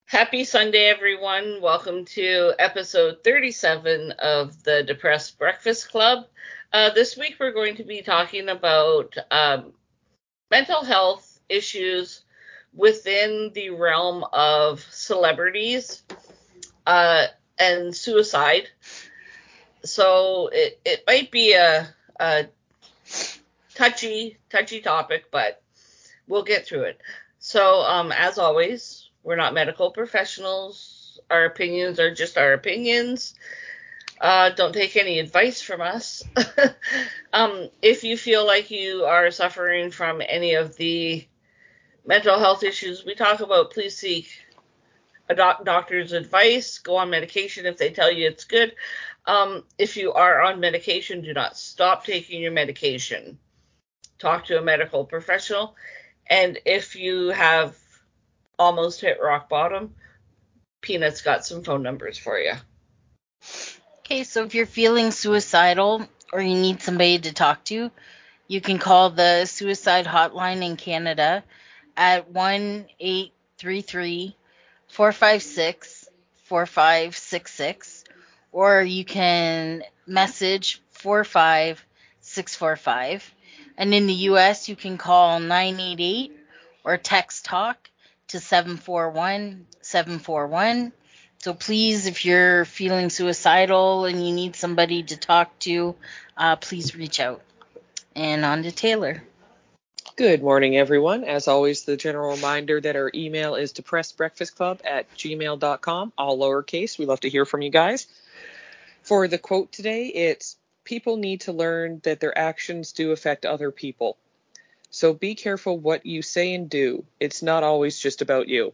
Happy Sunday, everyone. Welcome to episode 37 of the Depressed Breakfast Club. This week we're going to be talking about mental health issues within the realm of celebrities and suicide. So it might be a touchy topic, but we'll get through it. So as always, we're not medical professionals. Our opinions are just our opinions. Don't take any advice from us. If you feel like you are suffering from any of the mental health issues we talk about, please seek a doctor's advice. Go on medication if they tell you it's good. If you are on medication, do not stop taking your medication. Talk to a medical professional. And if you have almost hit rock bottom, Peanut's got some phone numbers for you. Okay, so if you're feeling suicidal or you need somebody to talk to, you can call the suicide hotline in Canada at 1-833-456-4566, or you can message 45645. And in the US, you can call 988 or text talk to 741-741. So please, if you're feeling suicidal and you need somebody to talk to, please reach out. And on to Taylor. Good morning, everyone. As always, the general reminder that our email is depressedbreakfastclub@gmail.com, all lowercase. We love to hear from you guys. For the quote today, it's, people need to learn that their actions do affect other people. So be careful what you say and do. It's not always just about you.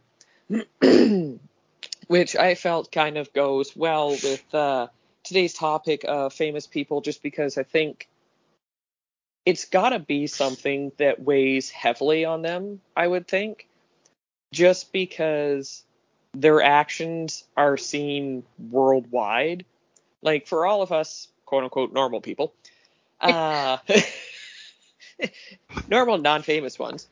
Which I felt kind of goes well with today's topic of famous people, just because I think it's got to be something that weighs heavily on them, I would think, just because their actions are seen worldwide. Like, for all of us, quote-unquote, normal people, normal, non-famous ones,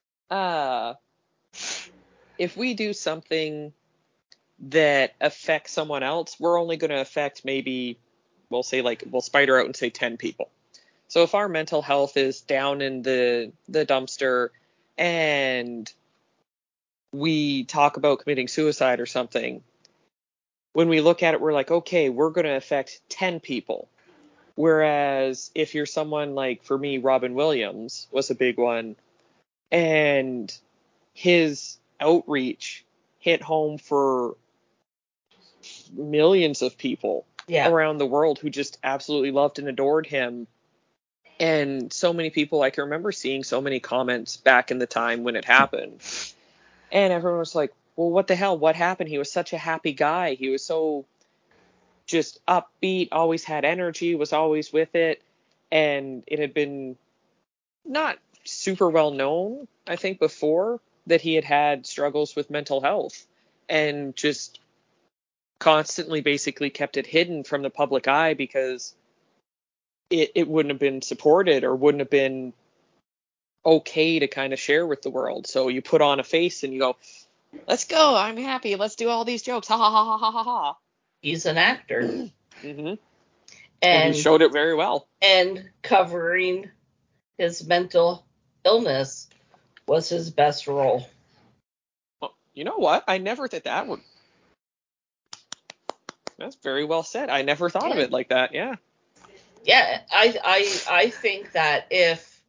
if we do something that affects someone else, we're only going to affect maybe, we'll spider out and say 10 people. So if our mental health is down in the dumpster and we talk about committing suicide or something, when we look at it, we're like, okay, we're going to affect 10 people. Whereas if you're someone like, for me, Robin Williams was a big one, and his outreach hit home for millions of people around the world who just absolutely loved and adored him. And so many people, I can remember seeing so many comments back in the time when it happened. And everyone was like, well, what the hell? What happened? He was such a happy guy. He was so just upbeat, always had energy, was always with it. And it had been not super well known, I think, before that he had had struggles with mental health, and just constantly basically kept it hidden from the public eye because it wouldn't have been supported or wouldn't have been okay to kind of share with the world. So you put on a face and you go, let's go, I'm happy, let's do all these jokes, ha ha ha ha ha ha ha. He's an actor. Mm-hmm. And he showed it very well. And covering his mental illness was his best role. Well, you know what? I never thought that would. That's very well said. I never thought of it like that. Yeah. Yeah, I think that if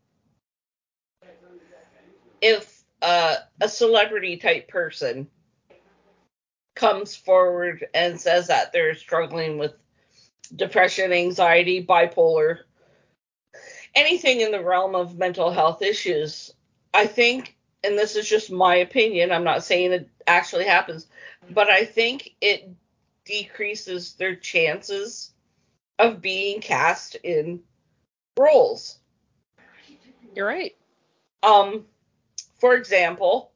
a celebrity type person comes forward and says that they're struggling with depression, anxiety, bipolar, anything in the realm of mental health issues, I think, and this is just my opinion, I'm not saying it actually happens, but I think it decreases their chances of being cast in roles. You're right. For example,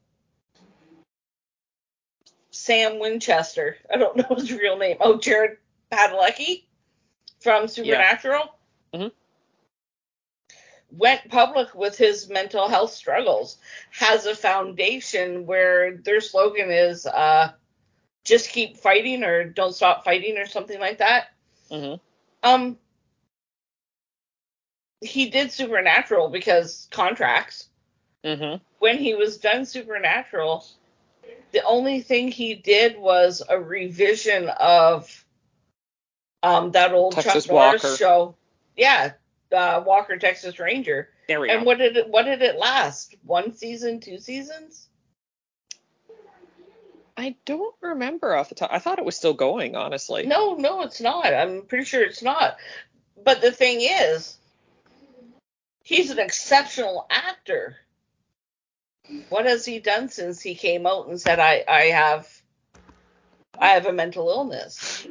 Sam Winchester. I don't know his real name. Oh, Jared Padalecki from Supernatural. Yeah. Mm-hmm. Went public with his mental health struggles. Has a foundation where their slogan is just keep fighting or don't stop fighting or something like that. Mm-hmm. He did Supernatural because contracts. Mm-hmm. When he was done Supernatural, the only thing he did was a revision of that old Texas Chuck Norris Walker. show. Yeah, Walker, Texas Ranger. There we go. And what did it last? 1 season, 2 seasons? I don't remember off the top. I thought it was still going, honestly. No, it's not. I'm pretty sure it's not. But the thing is, he's an exceptional actor. What has he done since he came out and said, I have a mental illness?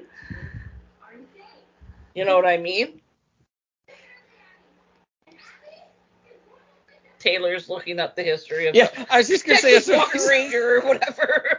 You know what I mean? Taylor's looking up the history of I was just going to say Texas Walker Ranger or whatever.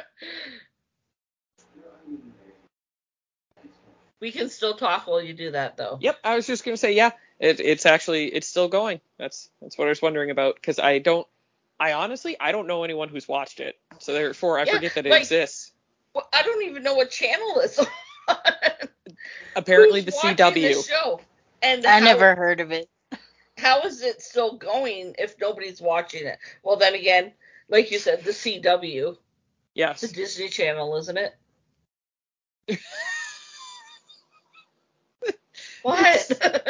We can still talk while you do that, though. Yep, I was just going to say, it's still going. That's what I was wondering about, because I honestly don't know anyone who's watched it, so therefore I forget that it exists. Well, I don't even know what channel it's on. Apparently Who's the watching CW. This show? And I never heard of it. How is it still going if nobody's watching it? Well, then again, like you said, the CW. Yes. The Disney Channel, isn't it? What?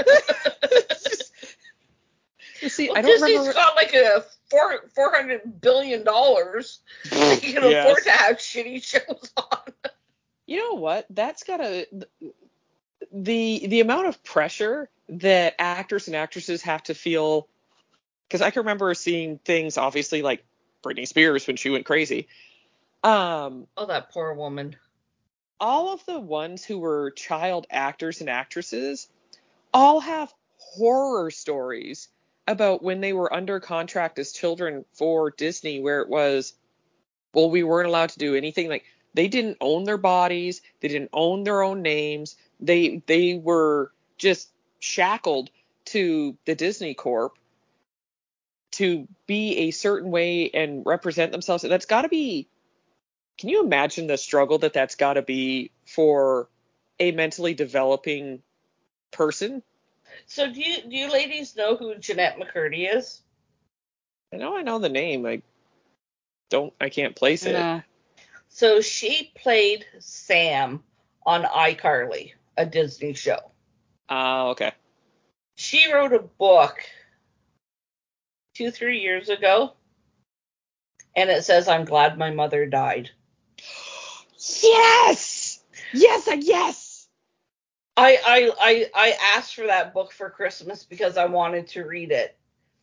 See, well, I don't Disney's remember. got like a $400 billion. They can afford to have shitty shows on. You know what? That's gotta the amount of pressure that actors and actresses have to feel. Because I can remember seeing things, obviously, like Britney Spears when she went crazy. Oh, that poor woman. All of the ones who were child actors and actresses all have horror stories about when they were under contract as children for Disney, where it was, well, we weren't allowed to do anything. Like, they didn't own their bodies. They didn't own their own names. They were just shackled to the Disney Corp to be a certain way and represent themselves. That's got to be, can you imagine the struggle that's got to be for a mentally developing person? So do you ladies know who Jeanette McCurdy is? I know the name. I can't place it. So she played Sam on iCarly, a Disney show. Okay. She wrote a book 2-3 years ago, and it says, "I'm glad my mother died." Yes! Yes! I asked for that book for Christmas because I wanted to read it.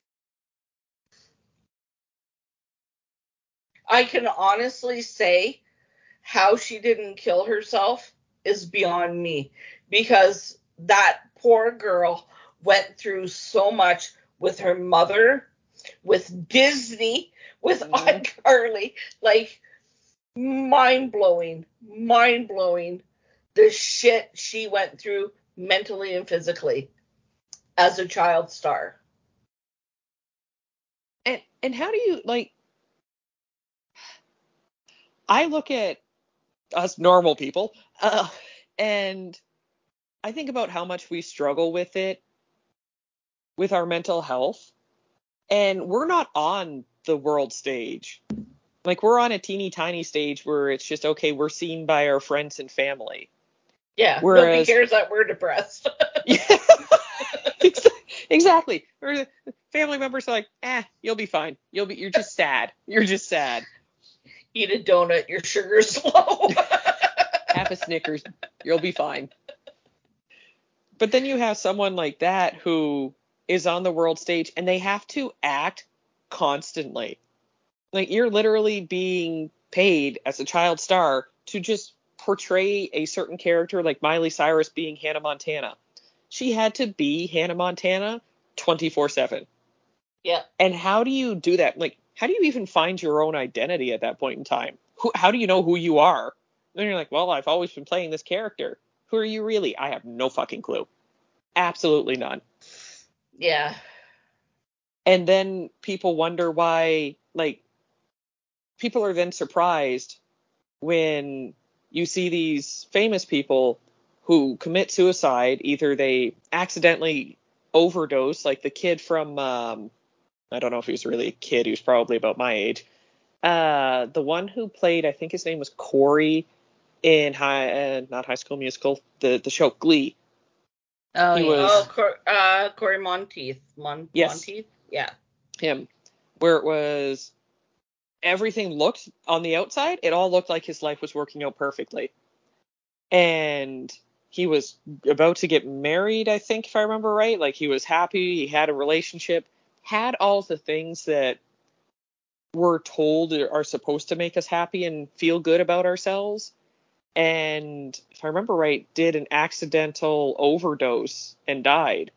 I can honestly say how she didn't kill herself is beyond me, because that poor girl went through so much with her mother, with Disney, with iCarly, like mind-blowing, the shit she went through mentally and physically as a child star. And how do you, like, I look at us normal people, and I think about how much we struggle with it, with our mental health, and we're not on the world stage. Like, we're on a teeny tiny stage where it's just, okay, we're seen by our friends and family. Yeah, nobody cares that we're depressed. Yeah, exactly. Or family members are like, you'll be fine. You're just sad. You're just sad. Eat a donut, your sugar's low. Have a Snickers, you'll be fine. But then you have someone like that who is on the world stage and they have to act constantly. Like, you're literally being paid as a child star to just portray a certain character, like Miley Cyrus being Hannah Montana. She had to be Hannah Montana 24/7. Yeah. And how do you do that? Like, how do you even find your own identity at that point in time? How do you know who you are? Then you're like, well, I've always been playing this character. Who are you really? I have no fucking clue. Absolutely none. Yeah. And then people wonder why, like, people are then surprised when you see these famous people who commit suicide. Either they accidentally overdose, like the kid from, I don't know if he was really a kid, he was probably about my age. The one who played, I think his name was Corey in not High School Musical, the show Glee. Oh, he yeah. was, Corey Monteith. Yes. Monteith? Yeah. Him. Where it was, everything looked, on the outside, it all looked like his life was working out perfectly. And he was about to get married, I think, if I remember right. Like, he was happy, he had a relationship, had all the things that we're told are supposed to make us happy and feel good about ourselves. And if I remember right, did an accidental overdose and died.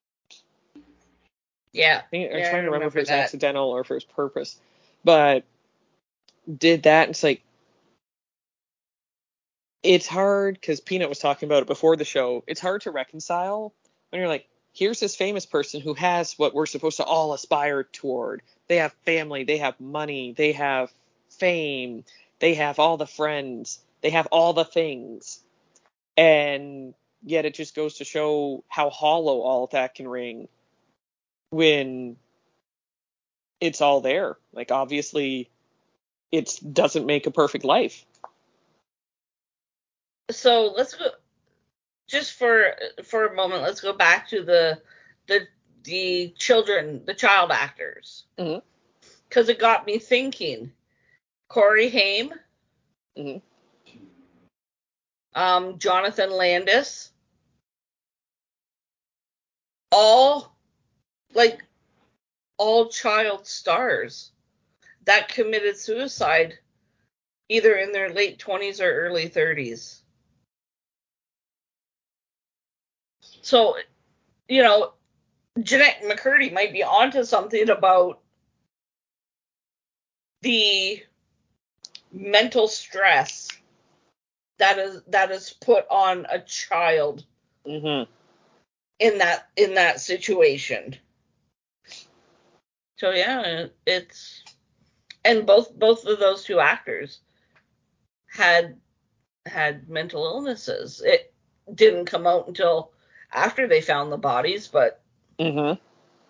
Yeah. I'm Yeah, trying to remember if it was that. accidental or if it was purpose. But did that, and it's like, it's hard, because Peanut was talking about it before the show. It's hard to reconcile when you're like, here's this famous person who has what we're supposed to all aspire toward. They have family, they have money, they have fame, they have all the friends, they have all the things. And yet it just goes to show how hollow all of that can ring when it's all there. Like, obviously, it doesn't make a perfect life. So let's go, just for a moment, let's go back to the children, the child actors. Mm-hmm. Because it got me thinking. Corey Haim. Mm-hmm. Jonathan Landis. All child stars that committed suicide either in their late 20s or early 30s. So, Jennette McCurdy might be onto something about the mental stress that is put on a child Mm-hmm. in that situation. So yeah, it's, and both of those two actors had mental illnesses. It didn't come out until after they found the bodies, but Mm-hmm.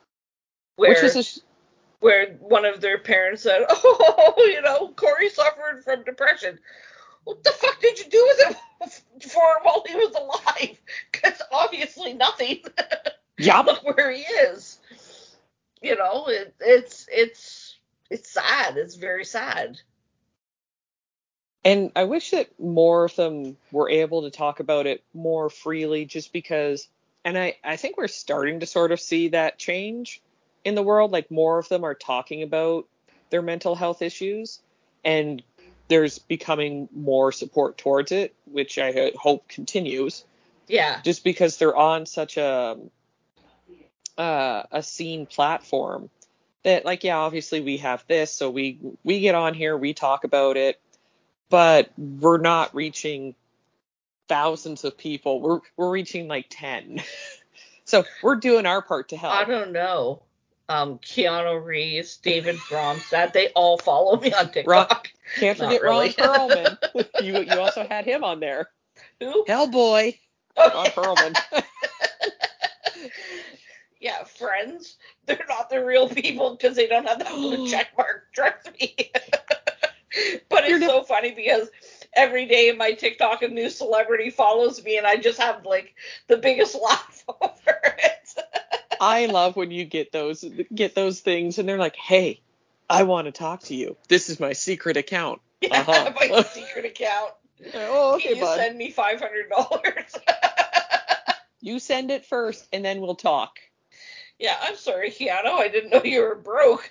where one of their parents said, "Oh, Corey suffered from depression." What the fuck did you do with him while he was alive? Because obviously nothing. Yeah. Look where he is. It's sad. It's very sad. And I wish that more of them were able to talk about it more freely, just because, and I think we're starting to sort of see that change in the world. Like, more of them are talking about their mental health issues, and there's becoming more support towards it, which I hope continues. Yeah. Just because they're on such a seen platform that, like, yeah, obviously we have this, so we get on here, we talk about it, but we're not reaching thousands of people. We're reaching like 10. So we're doing our part to help. I don't know. Keanu Reeves, David Bromstad, they all follow me on TikTok. Can't forget really. Ron Perlman. You also had him on there. Who? Hellboy. Oh, Ron Perlman. Yeah, friends. They're not the real people because they don't have that blue check mark. Trust me. But it's so funny because every day my TikTok a new celebrity follows me and I just have like the biggest laugh over it. I love when you get those things and they're like, "Hey, I want to talk to you. This is my secret account." Yeah, my secret account. Oh, okay, Can you bud. send me $500? You send it first and then we'll talk. Yeah, I'm sorry, Keanu. I didn't know you were broke.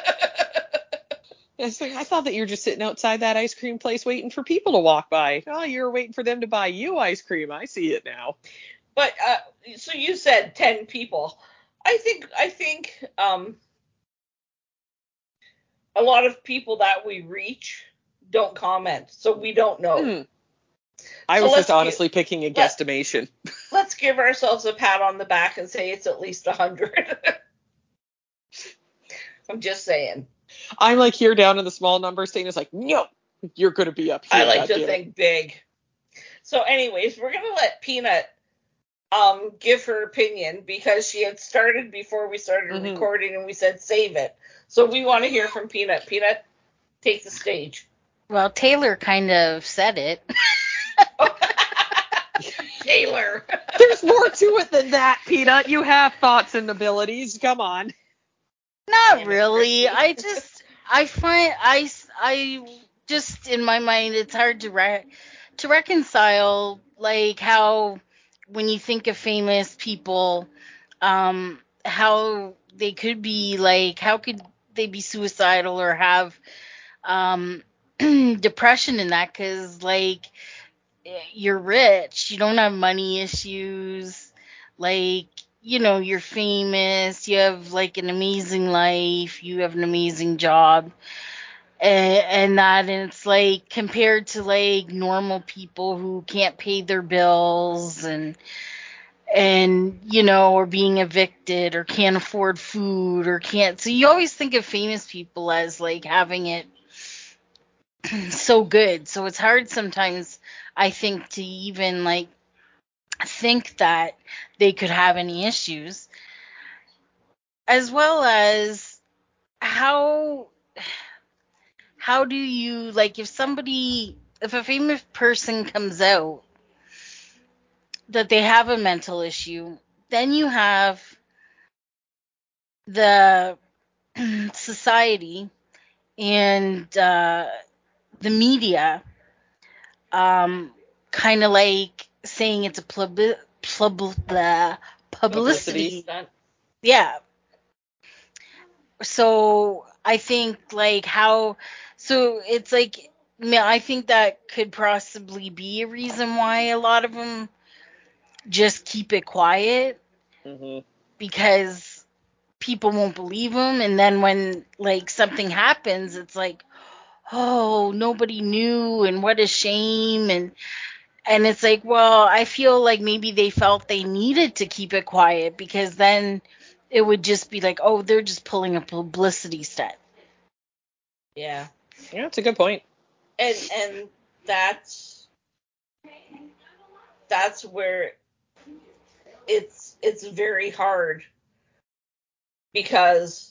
It's like, I thought that you were just sitting outside that ice cream place waiting for people to walk by. Oh, you're waiting for them to buy you ice cream. I see it now. But so you said 10 people. I think a lot of people that we reach don't comment, so we don't know. I was just honestly picking a guesstimation. Let's give ourselves a pat on the back and say it's at least 100. I'm just saying. I'm like here down in the small number saying it's like, no, You're going to be up here. I like to think big. So anyways, we're going to let Peanut give her opinion because she had started before we started recording and we said save it. So we want to hear from Peanut. Peanut, take the stage. Well, Taylor kind of said it. Taylor. There's more to it than that, Peanut. You have thoughts and abilities. Come on. Not really. I find in my mind it's hard to reconcile, like, how when you think of famous people, how they could be, like, how could they be suicidal or have depression in that, because, like, you're rich, you don't have money issues, like, you're famous, you have, like, an amazing life, you have an amazing job, and it's like compared to, like, normal people who can't pay their bills and or being evicted or can't afford food or can't, so you always think of famous people as, like, having it so good. So it's hard sometimes, I think, to even, like, think that they could have any issues, as well as how do you, like, if a famous person comes out that they have a mental issue, then you have the society and the media kind of, like, saying it's a publicity. Yeah. So I think, like, so it's like, I think that could possibly be a reason why a lot of them just keep it quiet, because people won't believe them, and then when, like, something happens, it's like, oh, nobody knew, and what a shame, and it's like, well, I feel like maybe they felt they needed to keep it quiet, because then it would just be like, oh, they're just pulling a publicity stunt. Yeah. Yeah, that's a good point. And that's where it's very hard, because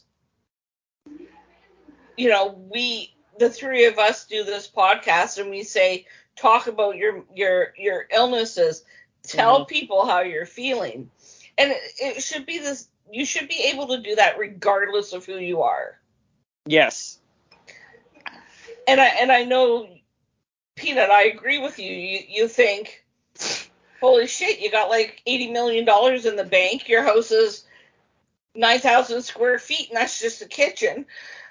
we, the three of us, do this podcast and we say, talk about your illnesses, tell people how you're feeling, and it should be this. You should be able to do that regardless of who you are. Yes. And I know, Peanut, I agree with you. You think, holy shit, you got like $80 million in the bank. Your house is 9,000 square feet, and that's just a kitchen.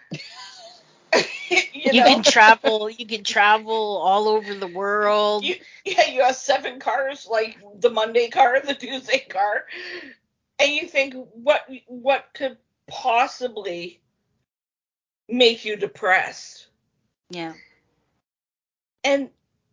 you can travel all over the world. You have 7 cars, like the Monday car, the Tuesday car, and you think, what could possibly make you depressed? Yeah. And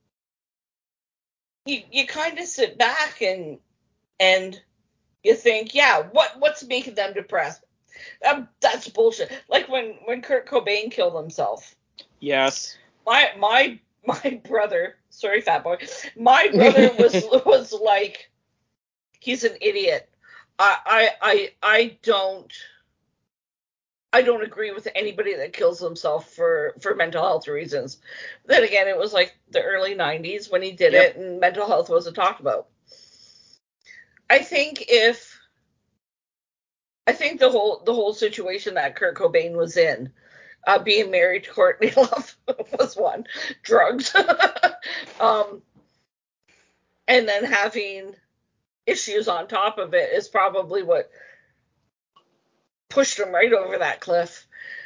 you kind of sit back and you think, yeah, what's making them depressed? That's bullshit. Like when Kurt Cobain killed himself. Yes. My brother, sorry, fat boy. My brother was like, he's an idiot. I don't agree with anybody that kills himself for mental health reasons. Then again, it was like the early 90s when he did it, and mental health wasn't talked about. I think the whole situation that Kurt Cobain was in, being married to Courtney Love was one, drugs, and then having issues on top of it is probably what pushed him right over that cliff.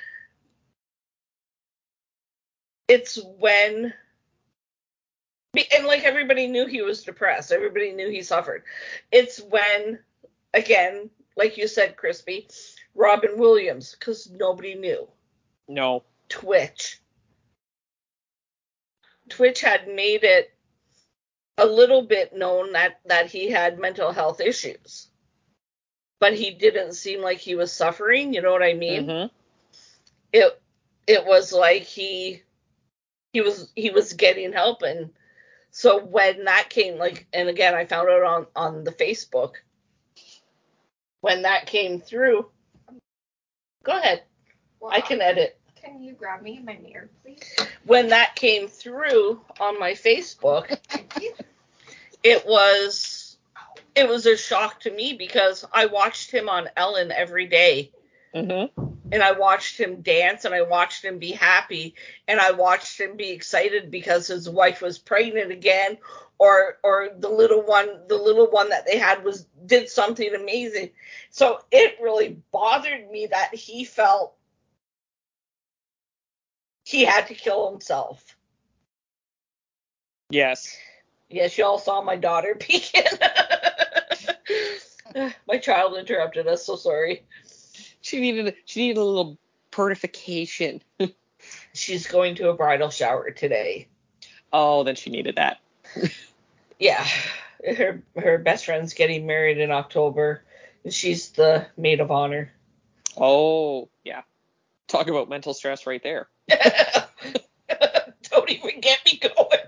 It's when, and like, everybody knew he was depressed, everybody knew he suffered. It's when, again, like you said, Crispy, Robin Williams, because nobody knew. No. Twitch had made it a little bit known that he had mental health issues, but he didn't seem like he was suffering. You know what I mean? It was like he he was getting help. And so when that came, like, and again, I found out on the Facebook, when that came through. Go ahead. Well, I can edit. Can you grab me my mirror, please? When that came through on my Facebook, it was a shock to me because I watched him on Ellen every day. Mm-hmm. And I watched him dance, and I watched him be happy, and I watched him be excited because his wife was pregnant again, or the little one that they had did something amazing. So it really bothered me that he felt he had to kill himself. Yes. Yes, you all saw my daughter peeking. My child interrupted us, so sorry. She needed a little purification. She's going to a bridal shower today. Oh, then she needed that. Yeah. Her best friend's getting married in October. She's the maid of honor. Oh, yeah. Talk about mental stress right there. Don't even get me going.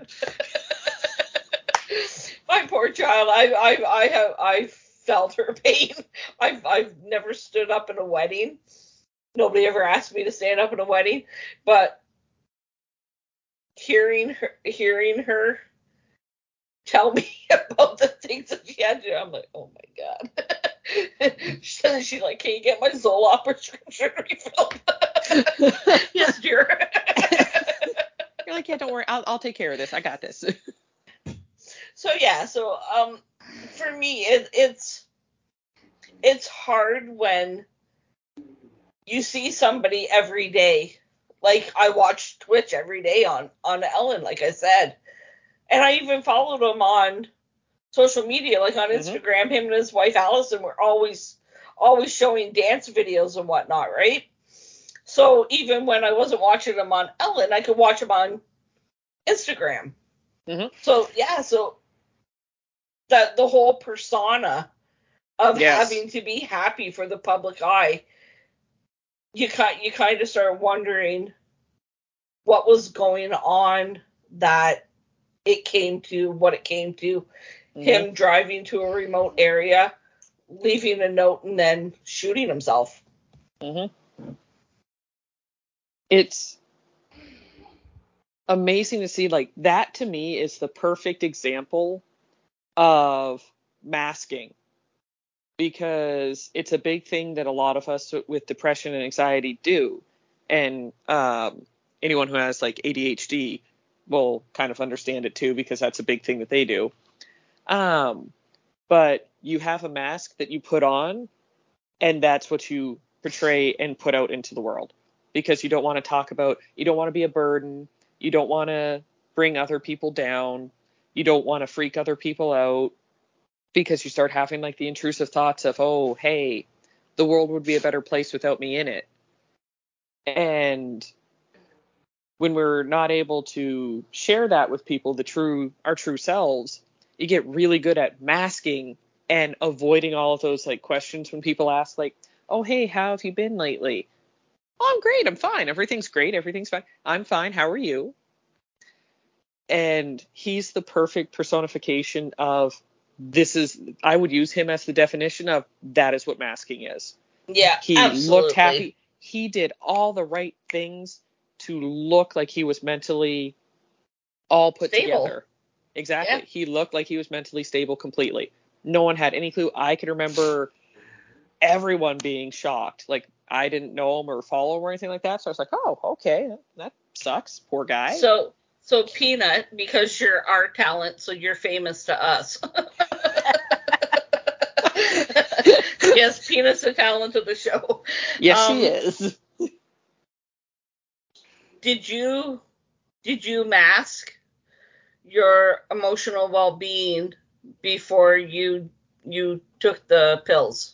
My poor child. I felt her pain. I've never stood up in a wedding. Nobody ever asked me to stand up in a wedding, but hearing her tell me about the things that she had to do, I'm like, oh my God. She's like, can you get my Zoloft prescription refilled? Yes, dear. You're like, yeah, don't worry, I'll take care of this. I got this. So yeah, for me, it's hard when you see somebody every day. Like, I watch Twitch every day on Ellen, like I said. And I even followed him on social media, like on Instagram. Him and his wife, Allison, were always showing dance videos and whatnot, right? So even when I wasn't watching him on Ellen, I could watch him on Instagram. Mm-hmm. So, yeah, the whole persona of having to be happy for the public eye, you kind of start wondering what was going on that it came to what it came to. Mm-hmm. Him driving to a remote area, leaving a note, and then shooting himself. Mm-hmm. It's amazing to see, like, that to me is the perfect example of masking, because it's a big thing that a lot of us with depression and anxiety do. And anyone who has like ADHD will kind of understand it too, because that's a big thing that they do. But you have a mask that you put on, and that's what you portray and put out into the world, because you don't want to talk about, you don't want to be a burden. You don't want to bring other people down. You don't want to freak other people out, because you start having like the intrusive thoughts of, oh, hey, the world would be a better place without me in it. And when we're not able to share that with people, our true selves, you get really good at masking and avoiding all of those like questions when people ask, like, oh, hey, how have you been lately? Oh, I'm great. I'm fine. Everything's great. Everything's fine. I'm fine. How are you? And he's the perfect personification of, I would use him as the definition of, that is what masking is. Yeah, he absolutely. Looked happy. He did all the right things to look like he was mentally all put together. Exactly. Yeah. He looked like he was mentally stable completely. No one had any clue. I can remember everyone being shocked. Like, I didn't know him or follow him or anything like that. So I was like, oh, okay, that sucks. Poor guy. So Peanut, because you're our talent, so you're famous to us. Yes, Peanut's the talent of the show. Yes, she is. Did you mask your emotional well-being before you took the pills?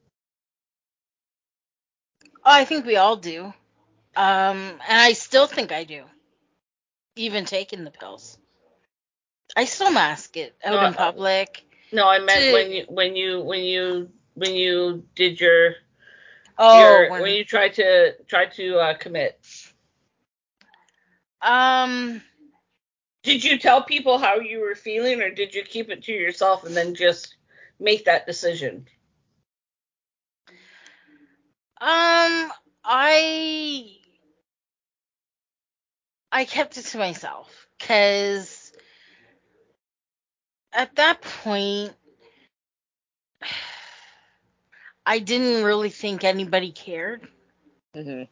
Oh, I think we all do. And I still think I do. Even taking the pills, I still mask it out in public. No, I meant when you did your when you tried to commit. Did you tell people how you were feeling, or did you keep it to yourself and then just make that decision? I kept it to myself because at that point I didn't really think anybody cared. Mm-hmm.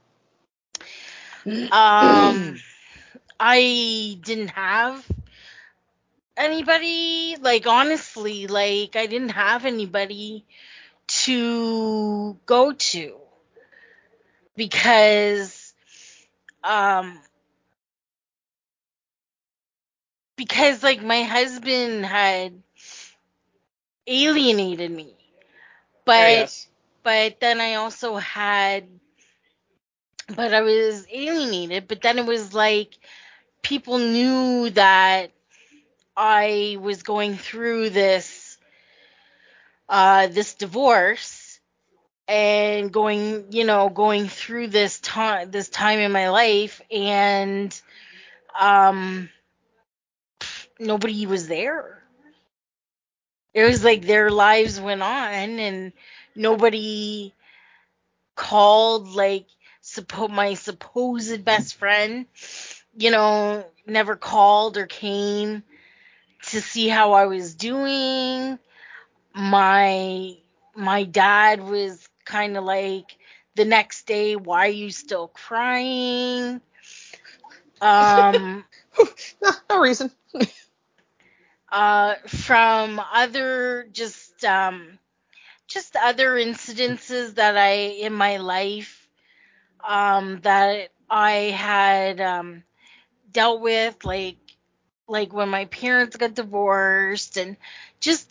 I didn't have anybody, like, honestly, like, I didn't have anybody to go to because like my husband had alienated me, but Yes. but then I also had, but I was alienated, but then it was like people knew that I was going through this divorce and going through this time in my life, and nobody was there. It was like their lives went on and nobody called, like, my supposed best friend, never called or came to see how I was doing. My dad was kind of like, the next day, why are you still crying? No reason. From other just other incidences that in my life that I had dealt with, like when my parents got divorced, and just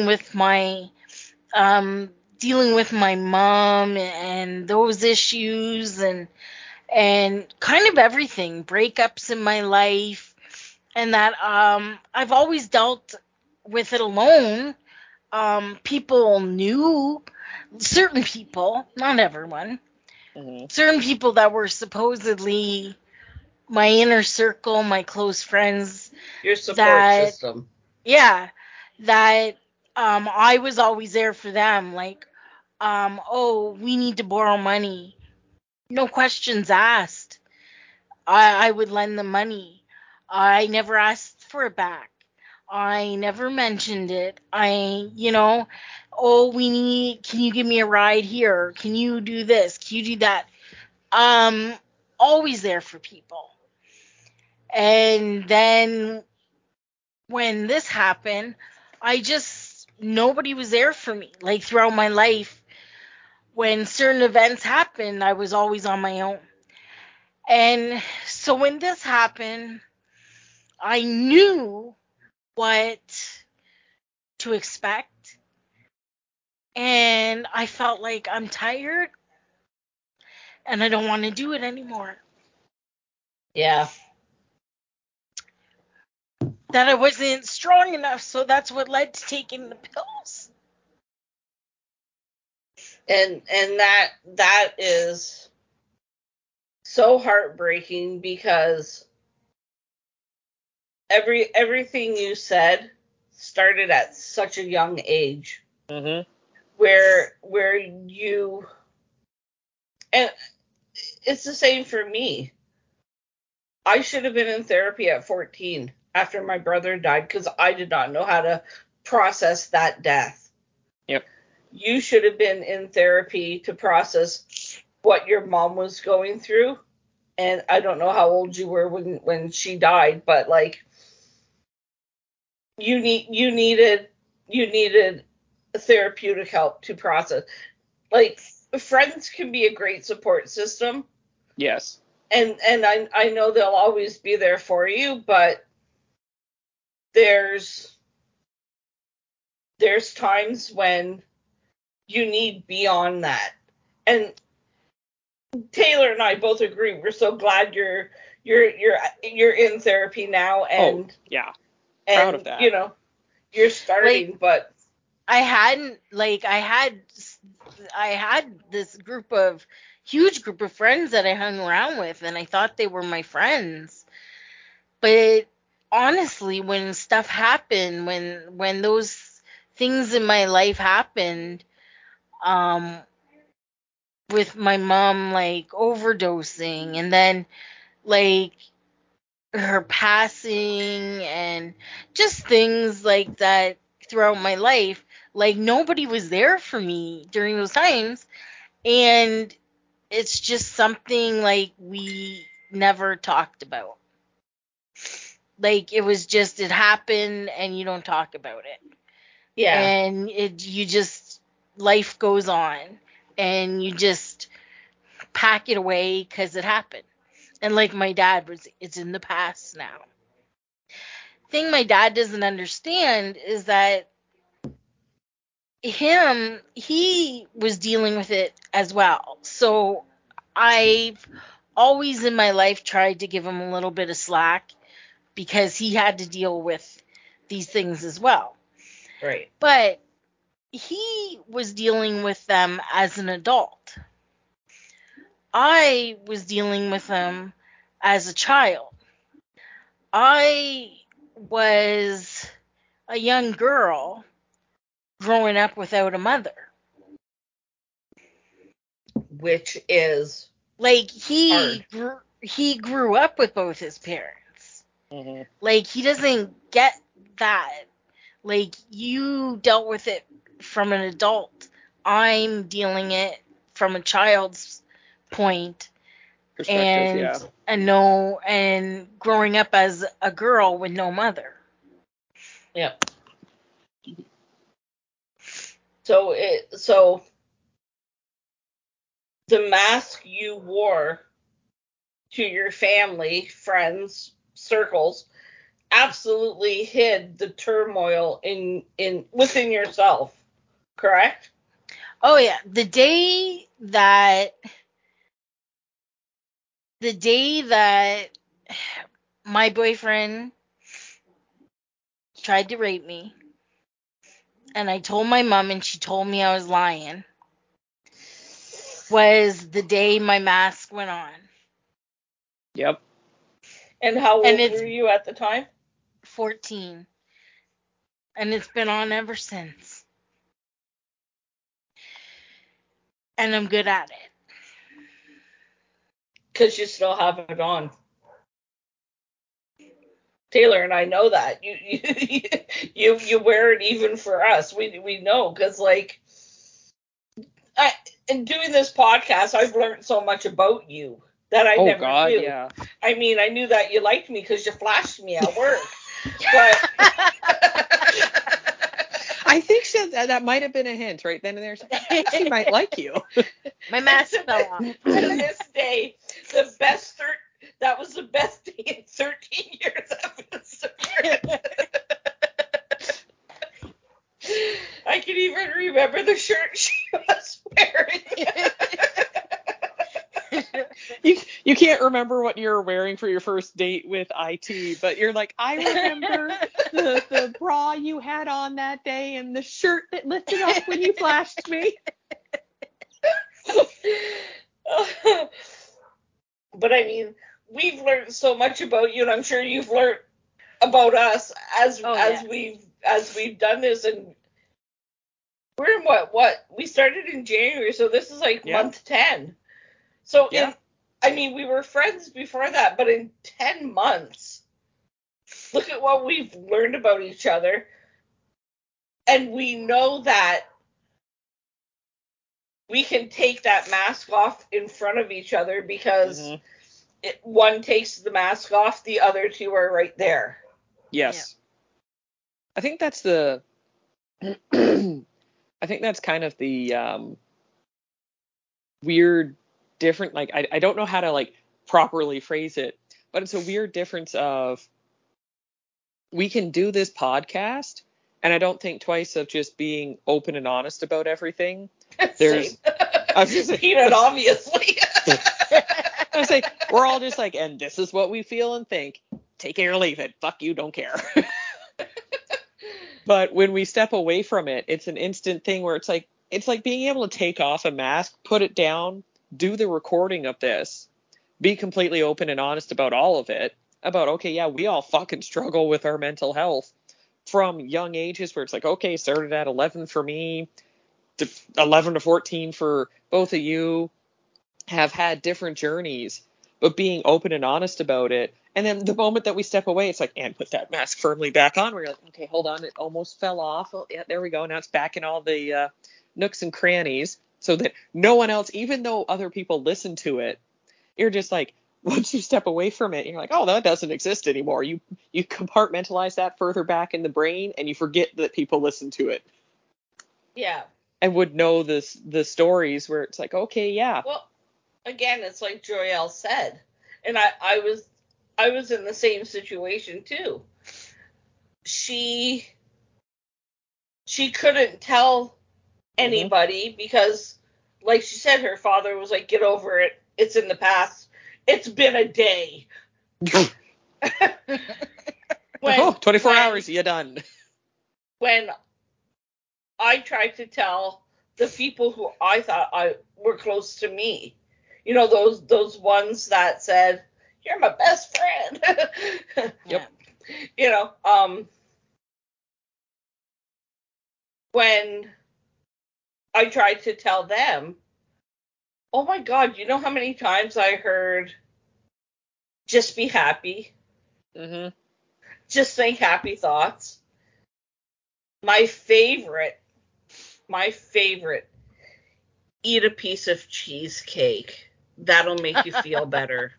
dealing with my mom and those issues, and kind of everything, breakups in my life, and that I've always dealt with it alone. People knew, certain people, not everyone, Mm-hmm. certain people that were supposedly my inner circle, my close friends, Your support that, system. yeah, that I was always there for them. Like, oh, we need to borrow money. No questions asked. I would lend them money. I never asked for it back. I never mentioned it. Oh, can you give me a ride here? Can you do this? Can you do that? Um, Always there for people. And then when this happened, nobody was there for me. Like, throughout my life, when certain events happened, I was always on my own. And so when this happened, I knew what to expect. And I felt like I'm tired and I don't want to do it anymore. Yeah. That I wasn't strong enough, so that's what led to taking the pills. And that is so heartbreaking, because everything you said started at such a young age, Mm-hmm. where you, and it's the same for me. I should have been in therapy at 14 after my brother died, because I did not know how to process that death. Yep. You should have been in therapy to process what your mom was going through. And I don't know how old you were when she died, but like, you needed therapeutic help to process. Like, friends can be a great support system, Yes. and I know they'll always be there for you, but there's times when you need beyond that. And Taylor and I both agree. We're so glad you're in therapy now, and yeah, proud of that. You're starting, Like, but I hadn't, like, I had this huge group of friends that I hung around with, and I thought they were my friends. But honestly, when stuff happened, when those things in my life happened, um, with my mom like overdosing and then like her passing and just things like that throughout my life, like nobody was there for me during those times, and it's just something like we never talked about. Like it was just, it happened and you don't talk about it. Yeah. And you just, life goes on and you just pack it away because it happened. And like my dad was, it's in the past now. Thing my dad doesn't understand is that he was dealing with it as well. So I've always in my life tried to give him a little bit of slack because he had to deal with these things as well. Right. But he was dealing with them as an adult. I was dealing with them as a child. I was a young girl growing up without a mother. Which is like hard. he grew up with both his parents. Mm-hmm. Like he doesn't get that. Like you dealt with it from an adult. I'm dealing it from a child's point. Perspective, And growing up as a girl with no mother. Yep. So the mask you wore to your family, friends, circles absolutely hid the turmoil in within yourself, correct? Oh yeah, the day that my boyfriend tried to rape me, and I told my mom and she told me I was lying, was the day my mask went on. Yep. And how old were you at the time? 14. And it's been on ever since. And I'm good at it. Because you still have it on. Taylor and I know that. You wear it even for us. We know, because like in doing this podcast, I've learned so much about you that I never knew. Yeah. I mean, I knew that you liked me because you flashed me at work. But I think that might have been a hint right then and there. I think she might like you. My mask fell off. To this day, that was the best day in 13 years I've been serving. I can even remember the shirt she was wearing. You can't remember what you were wearing for your first date with IT, but you're like, I remember the bra you had on that day and the shirt that lifted up when you flashed me. But I mean, we've learned so much about you, and I'm sure you've learned about us as we've done this. And we're in what we started in January, so this is like month 10. So we were friends before that, but in 10 months, look at what we've learned about each other. And we know that we can take that mask off in front of each other because one takes the mask off, the other two are right there. Yes. Yeah. I think that's kind of the weird different, like I don't know how to like properly phrase it, but it's a weird difference of we can do this podcast and I don't think twice of just being open and honest about everything. There's I was just Peanut, obviously. I was like, we're all just like, and this is what we feel and think. Take it or leave it. Fuck you, don't care. But when we step away from it, it's an instant thing where it's like being able to take off a mask, put it down, do the recording of this, be completely open and honest about all of it, about, okay, yeah, we all fucking struggle with our mental health from young ages, where it's like, okay, started at 11 for me, to 11 to 14 for both of you, have had different journeys, but being open and honest about it. And then the moment that we step away, it's like, and put that mask firmly back on. We're like, okay, hold on, it almost fell off. Oh, yeah, there we go. Now it's back in all the nooks and crannies, so that no one else, even though other people listen to it, you're just like, once you step away from it, you're like, oh, that doesn't exist anymore. You compartmentalize that further back in the brain, and you forget that people listen to it. Yeah. And would know the stories where it's like, okay, yeah. Well, again, it's like Joelle said, and I was in the same situation too. She couldn't tell anybody because, like she said, her father was like, get over it. It's in the past. It's been a day. 24 hours, you're done. When I tried to tell the people who I thought were close to me, you know, those ones that said, you're my best friend. Yep. You know, when I tried to tell them, oh my God, you know how many times I heard, just be happy. Mm-hmm. Just think happy thoughts. My favorite, eat a piece of cheesecake. That'll make you feel better.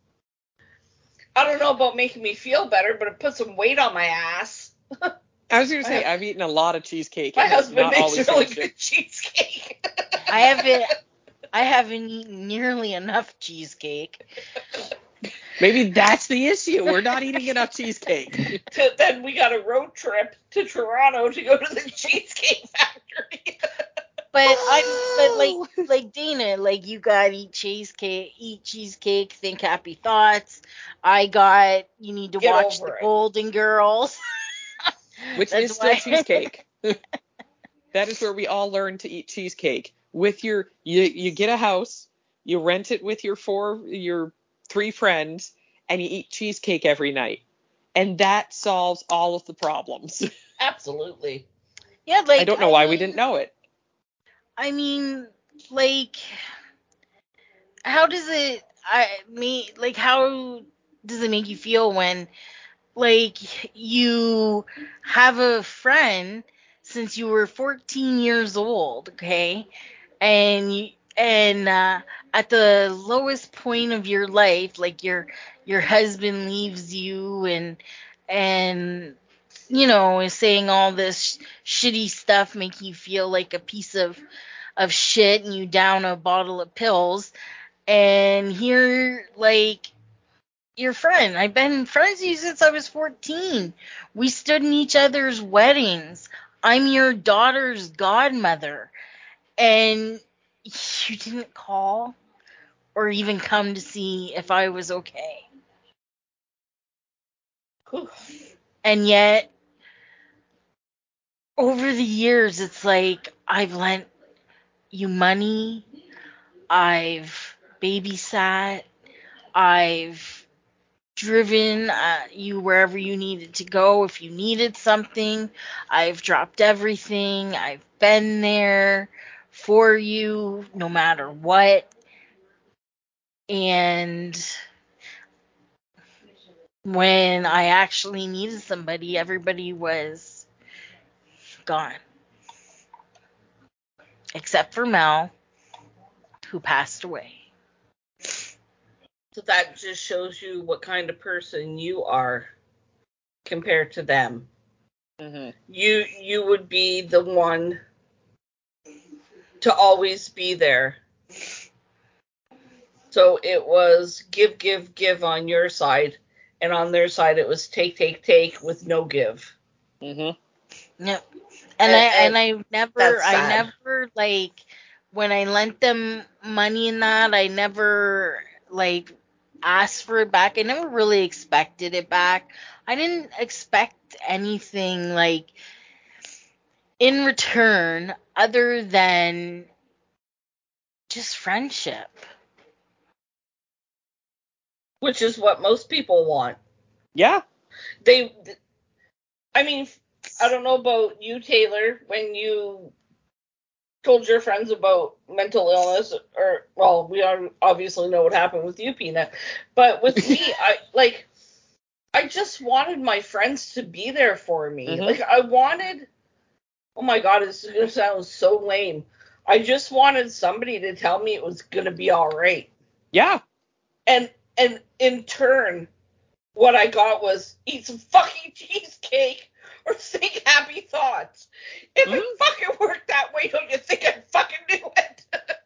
I don't know about making me feel better, but it put some weight on my ass. I was going to say, I've eaten a lot of cheesecake. My husband not makes always really good cheesecake. I haven't eaten nearly enough cheesecake. Maybe that's the issue. We're not eating enough cheesecake. Then we got a road trip to Toronto to go to the Cheesecake Factory. But like Dana, like you gotta eat cheesecake, think happy thoughts. You need to watch the Golden Girls. Which is still cheesecake. That is where we all learn to eat cheesecake. With you get a house, you rent it with your 3 friends, and you eat cheesecake every night. And that solves all of the problems. Absolutely. Yeah, like I don't know why we didn't know it. I mean, like, how does it make you feel when, like, you have a friend since you were 14 years old, okay? And at the lowest point of your life, like your husband leaves you and you know is saying all this shitty stuff, making you feel like a piece of shit, and you down a bottle of pills, and here, like, your friend, I've been friends with you since I was 14. We stood in each other's weddings. I'm your daughter's godmother, and you didn't call or even come to see if I was okay. And yet, over the years, it's like I've lent you money, I've babysat, I've driven you wherever you needed to go if you needed something. I've dropped everything. I've been there for you no matter what. And when I actually needed somebody, everybody was gone. Except for Mel, who passed away. So that just shows you what kind of person you are compared to them. Mm-hmm. You would be the one to always be there. So it was give on your side, and on their side it was take with no give. Mm-hmm. Yep. And I never like, when I lent them money and that, I never like asked for it back. I never really expected it back. I didn't expect anything like in return other than just friendship. Which is what most people want. Yeah. I mean, I don't know about you, Taylor, when you told your friends about mental illness, or, well, we obviously know what happened with you, Peanut, but with me, I just wanted my friends to be there for me. Mm-hmm. Like, I wanted, oh my God, this is going to sound so lame. I just wanted somebody to tell me it was going to be all right. Yeah. And in turn, what I got was eat some fucking cheesecake or think happy thoughts. If it fucking worked that way, don't you think I fucking knew it?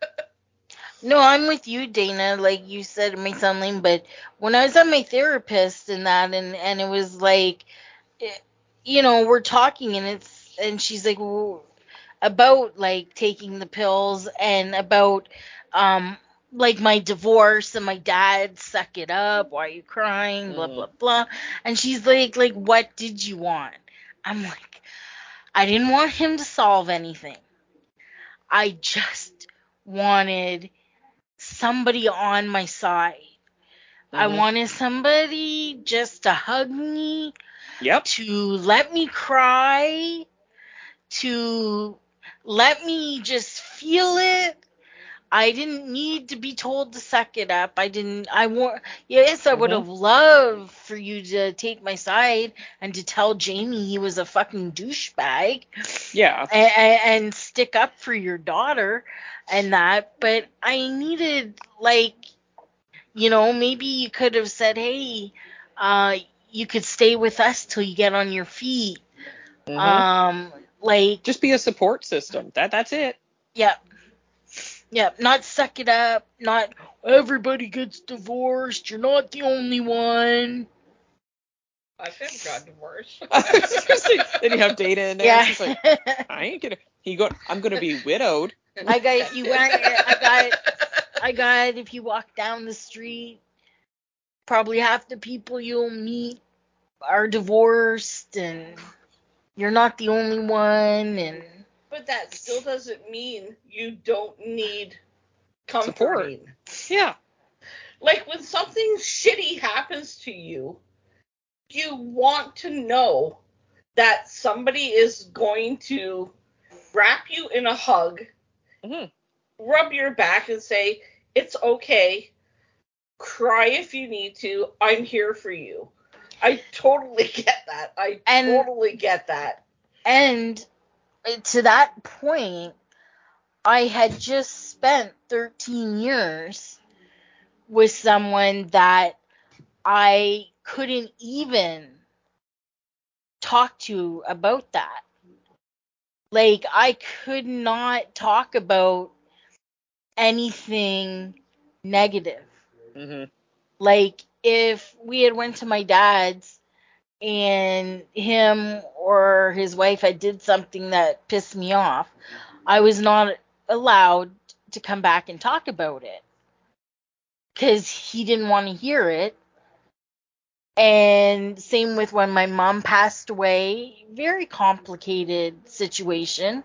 No, I'm with you, Dana. Like you said, it may sound lame, but when I was at my therapist and that, and it was like, we're talking, and she's like, well, about like taking the pills and about like my divorce and my dad, suck it up, why are you crying, blah blah blah. And she's like what did you want? I'm like, I didn't want him to solve anything. I just wanted somebody on my side. I wanted somebody just to hug me, to let me cry, to let me just feel it. I didn't need to be told to suck it up. I would have loved for you to take my side and to tell Jamie he was a fucking douchebag. Yeah. And stick up for your daughter and that. But I needed, like, maybe you could have said, hey, you could stay with us till you get on your feet. Like, just be a support system. That's it. Yeah. Yeah, not suck it up, not everybody gets divorced, you're not the only one. I've never got divorced. Then you have Dana in there. Yeah. She's like, I'm gonna be widowed. I got if you walk down the street, probably half the people you'll meet are divorced, and you're not the only one. And but that still doesn't mean you don't need comforting. Support. Yeah. Like, when something shitty happens to you, you want to know that somebody is going to wrap you in a hug, rub your back and say, it's okay, cry if you need to, I'm here for you. I totally get that. Totally get that. And to that point, I had just spent 13 years with someone that I couldn't even talk to about that. Like, I could not talk about anything negative. Like, if we had went to my dad's and him or his wife had did something that pissed me off, I was not allowed to come back and talk about it because he didn't want to hear it. And same with when my mom passed away, very complicated situation.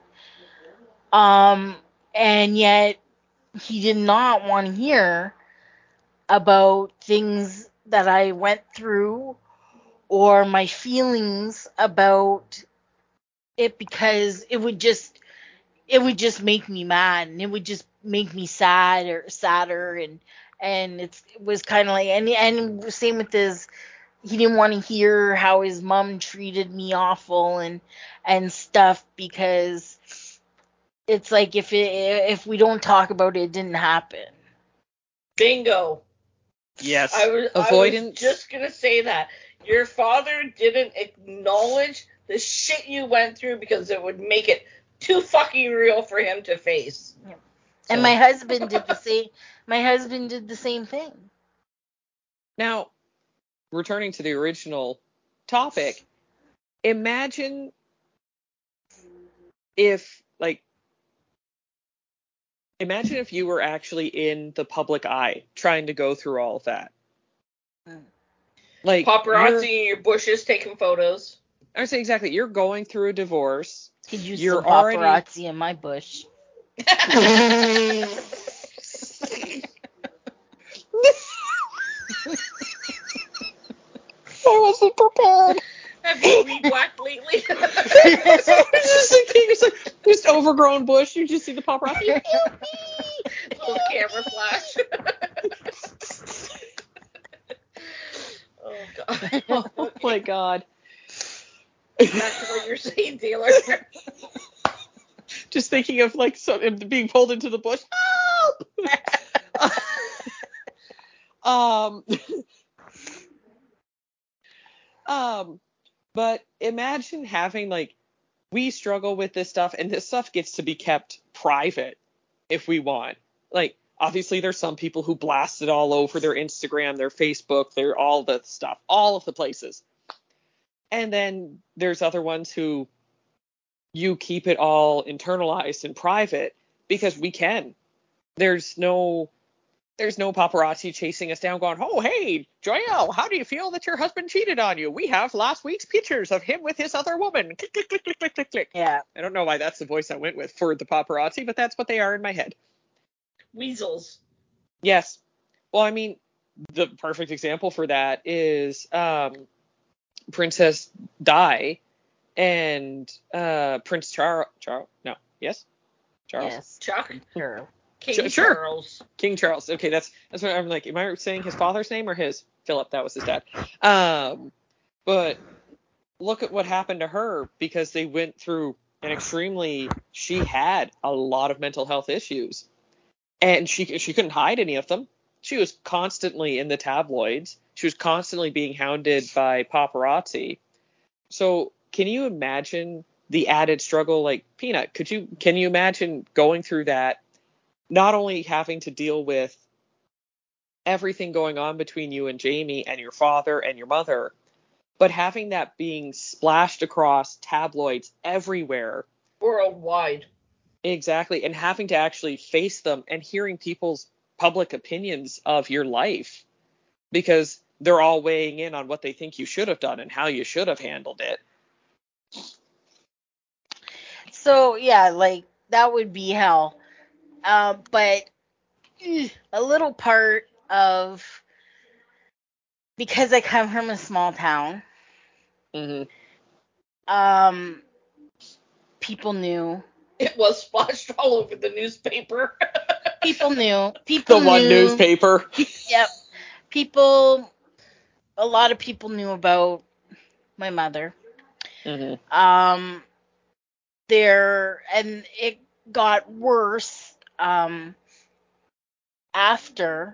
And yet he did not want to hear about things that I went through or my feelings about it, because it would just make me mad, and it would just make me sadder, and it was kind of like, and same with this, he didn't want to hear how his mom treated me awful and stuff, because it's like, if we don't talk about it, it didn't happen. Bingo. Yes. Avoidance. I was just gonna say that your father didn't acknowledge the shit you went through because it would make it too fucking real for him to face. Yeah. So. And my husband did the same. My husband did the same thing. Now, returning to the original topic, imagine if you were actually in the public eye trying to go through all of that. Like, paparazzi in your bushes taking photos. I would say exactly. You're going through a divorce. Could use some paparazzi in my bush. I was super bad. Have you weed whacked lately? So it's just like it's like just overgrown bush. You just see the paparazzi. Little camera flash. Oh god. Oh my god. Back to what you're saying, Taylor. Just thinking of like being pulled into the bush. But imagine having like, we struggle with this stuff, and this stuff gets to be kept private if we want. Like, obviously there's some people who blast it all over their Instagram, their Facebook, their all the stuff, all of the places. And then there's other ones who you keep it all internalized and private because we can. There's no paparazzi chasing us down going, oh, hey, Joelle, how do you feel that your husband cheated on you? We have last week's pictures of him with his other woman. Click, click, click, click, click, click, click. Yeah. I don't know why that's the voice I went with for the paparazzi, but that's what they are in my head. Weasels. Yes. Well, I mean, the perfect example for that is Princess Di and Prince Charles. No. Yes? Charles? Yes. Chuck. Sure. King Sure. Charles. King Charles. Okay, that's what I'm like. Am I saying his father's name or his? Philip, that was his dad. But look at what happened to her because they went through she had a lot of mental health issues. And she couldn't hide any of them. She was constantly in the tabloids. She was constantly being hounded by paparazzi. So can you imagine the added struggle? Like, Peanut, can you imagine going through that, not only having to deal with everything going on between you and Jamie and your father and your mother, but having that being splashed across tabloids everywhere. Worldwide. Exactly. And having to actually face them and hearing people's public opinions of your life because they're all weighing in on what they think you should have done and how you should have handled it. So, yeah, like, that would be hell. But a little part of, because I come from a small town, Mm-hmm. People knew. It was splashed all over the newspaper. People knew. One newspaper. Yep. A lot of people knew about my mother. Mm-hmm. And it got worse after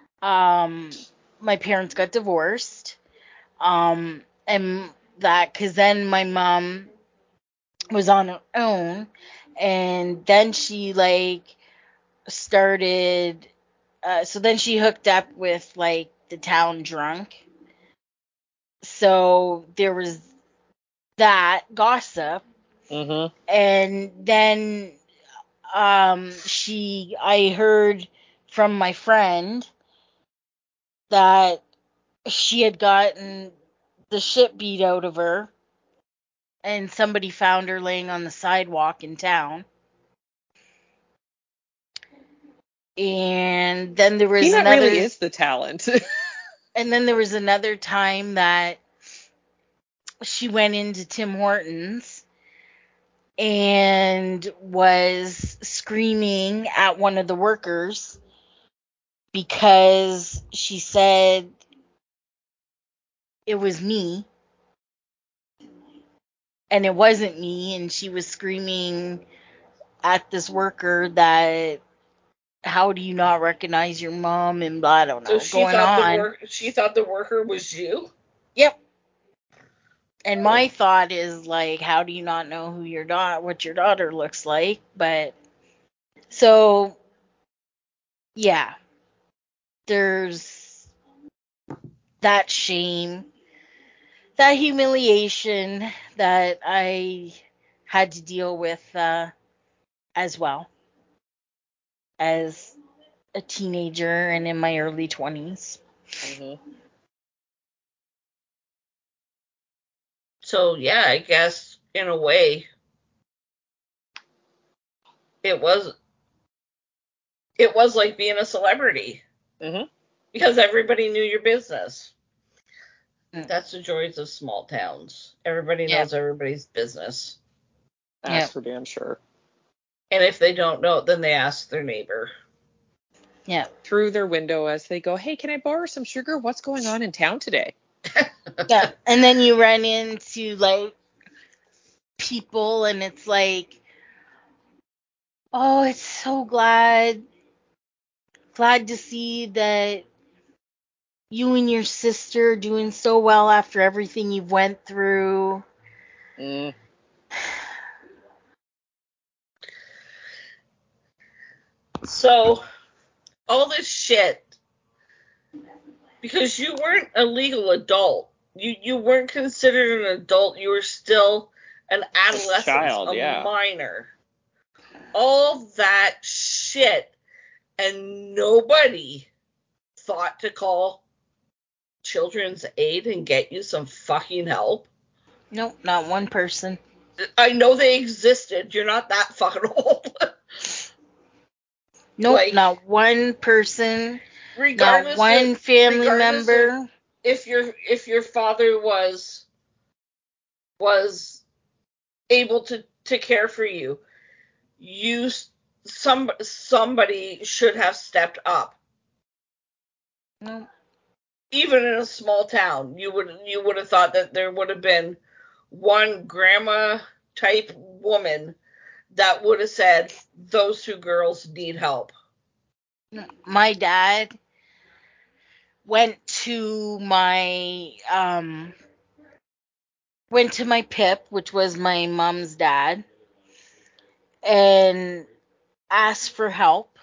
my parents got divorced. And that, because then my mom was on her own, and then she like started so then she hooked up with like the town drunk, so there was that gossip. Mm-hmm. And then I heard from my friend that she had gotten the shit beat out of her, and somebody found her laying on the sidewalk in town. And then there was Peanut really is the talent. And then there was another time that she went into Tim Hortons and was screaming at one of the workers because she said it was me and it wasn't me, and she was screaming at this worker that, how do you not recognize your mom, and blah, I don't know, So she thought the worker was you? Yep. And my thought is like, how do you not know what your daughter looks like? But so, yeah, there's that shame, that humiliation that I had to deal with as well as a teenager and in my early 20s. Mm-hmm. So, yeah, I guess in a way it was like being a celebrity. Mm-hmm. Because everybody knew your business. That's the joys of small towns. Everybody knows everybody's business. That's for damn sure. And if they don't know, then they ask their neighbor. Yeah. Through their window as they go, hey, can I borrow some sugar? What's going on in town today? Yeah. And then you run into, like, people, and it's like, oh, it's so glad to see that you and your sister are doing so well after everything you've went through. So, all this shit, because you weren't a legal adult. You weren't considered an adult. You were still an adolescent, child, minor. All that shit, and nobody thought to call Children's Aid and get you some fucking help. Nope, not one person. I know they existed. You're not that fucking old. Nope, like, not one person. Regardless, not one family member. If your father was able to care for you, somebody should have stepped up. No. Even in a small town, you would have thought that there would have been one grandma type woman that would have said, those two girls need help. My dad went to my PIP, which was my mom's dad, and asked for help.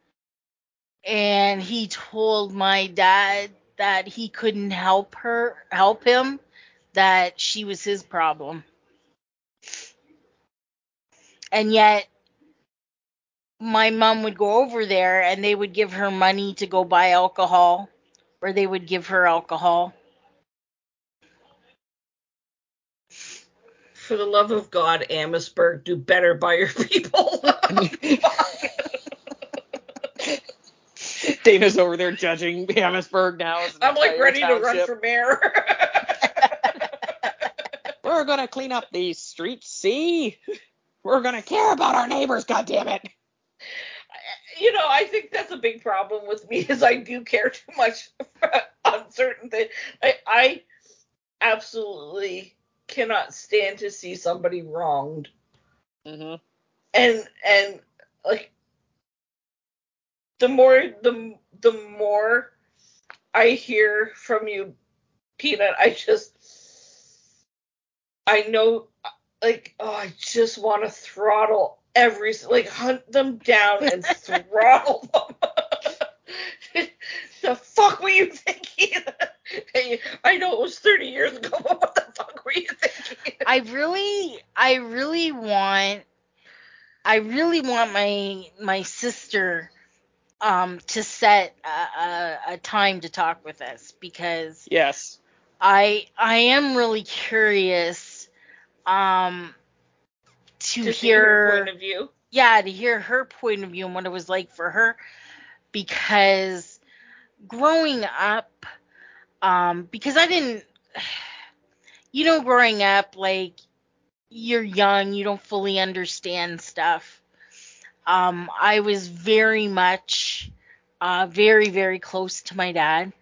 And he told my dad that he couldn't help him, that she was his problem. And yet my mom would go over there and they would give her money to go buy alcohol, or they would give her alcohol. For the love of God, Amherstburg, do better by your people. Dana's over there judging Amherstburg now. I'm like ready to run for mayor. We're going to clean up these streets, see? We're going to care about our neighbors, goddammit. You know, I think that's a big problem with me, is I do care too much on certain things. I absolutely cannot stand to see somebody wronged. Mm-hmm. And like, the more I hear from you, Peanut, I know, like, oh, I just want to throttle hunt them down and throttle them. The fuck were you thinking? I know it was 30 years ago, but what the fuck were you thinking? I really want my sister to set a time to talk with us, because yes, I am really curious to hear her point of view. Yeah, to hear her point of view and what it was like for her, because growing up, because I didn't, growing up, like, you're young, you don't fully understand stuff. I was very much, very, very close to my dad.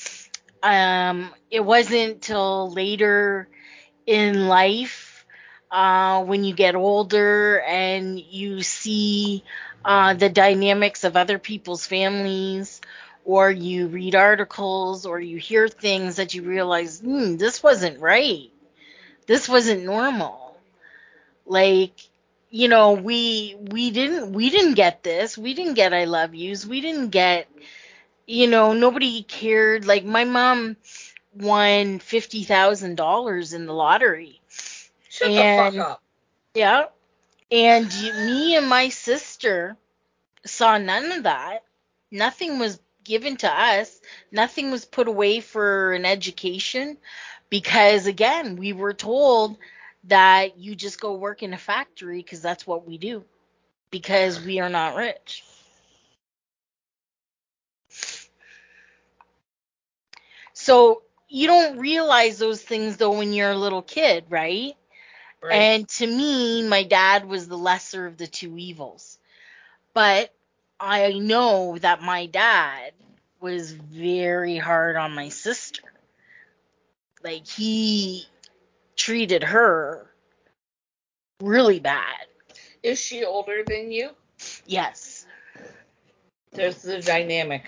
It wasn't till later in life, when you get older and you see the dynamics of other people's families, or you read articles, or you hear things, that you realize, this wasn't right. This wasn't normal. Like, we didn't get this. We didn't get I love yous. We didn't get, nobody cared. Like, my mom won $50,000 in the lottery. Shut the fuck up. Yeah. And me and my sister saw none of that. Nothing was given to us. Nothing was put away for an education, because, again, we were told that you just go work in a factory, because that's what we do, because we are not rich. So, you don't realize those things though when you're a little kid, right? Right. And to me, my dad was the lesser of the two evils. But I know that my dad was very hard on my sister. Like, he treated her really bad. Is she older than you? Yes. There's the dynamic.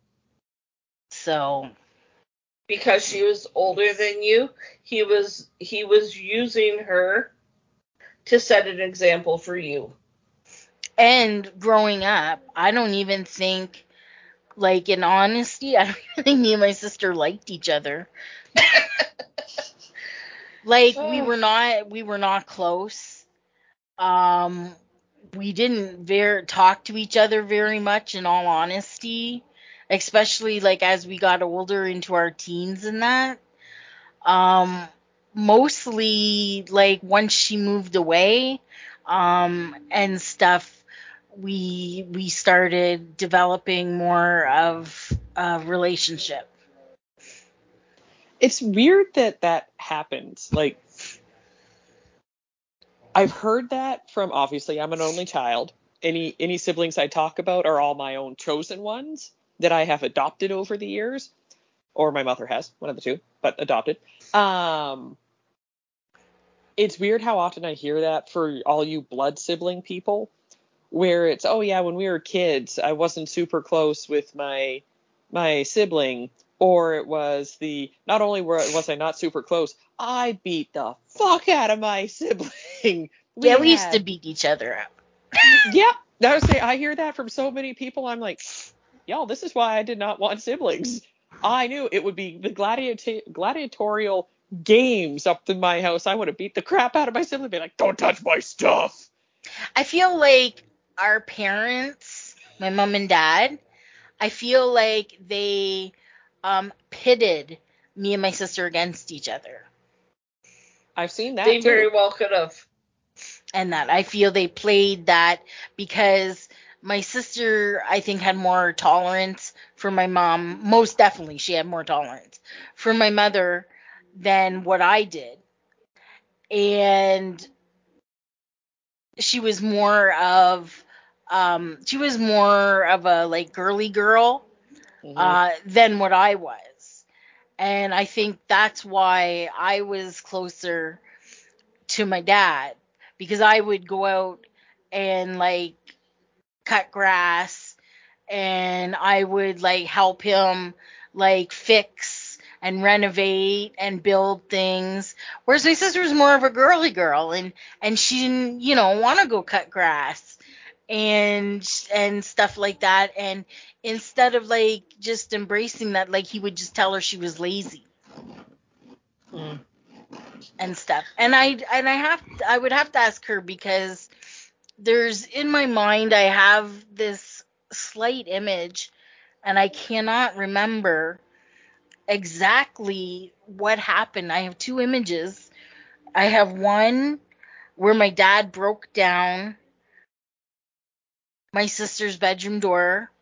So, Because she was older than you, he was using her to set an example for you. and growing up, I don't even think, like, in honesty, I don't even think me and my sister liked each other. Like, we were not close. We didn't talk to each other very much, in all honesty, especially like as we got older into our teens and that. Mostly like once she moved away, and stuff, we started developing more of a relationship. It's weird that happens. Like, I've heard that from, obviously, I'm an only child. Any siblings I talk about are all my own chosen ones that I have adopted over the years, or my mother has, one of the two, but adopted. It's weird how often I hear that for all you blood sibling people, where it's, oh yeah, when we were kids, I wasn't super close with my sibling, or it was not only was I not super close, I beat the fuck out of my sibling. We used to beat each other up. Yeah, I hear that from so many people. I'm like, y'all, this is why I did not want siblings. I knew it would be the gladiatorial games up in my house. I would have beat the crap out of my sibling, be like, don't touch my stuff. I feel like our parents, my mom and dad, I feel like they pitted me and my sister against each other. I've seen that They too. very well could have. And that I feel they played that because my sister, I think, had more tolerance for my mom. Most definitely, she had more tolerance for my mother than what I did. And she was more of a like girly girl than what I was. And I think that's why I was closer to my dad, because I would go out and like cut grass, and I would like help him like fix and renovate and build things, whereas my sister was more of a girly girl, and she didn't, want to go cut grass and stuff like that. And instead of like just embracing that, like, he would just tell her she was lazy and stuff. And I would have to ask her, because there's, in my mind, I have this slight image, and I cannot remember exactly what happened. I have two images. I have one where my dad broke down my sister's bedroom door,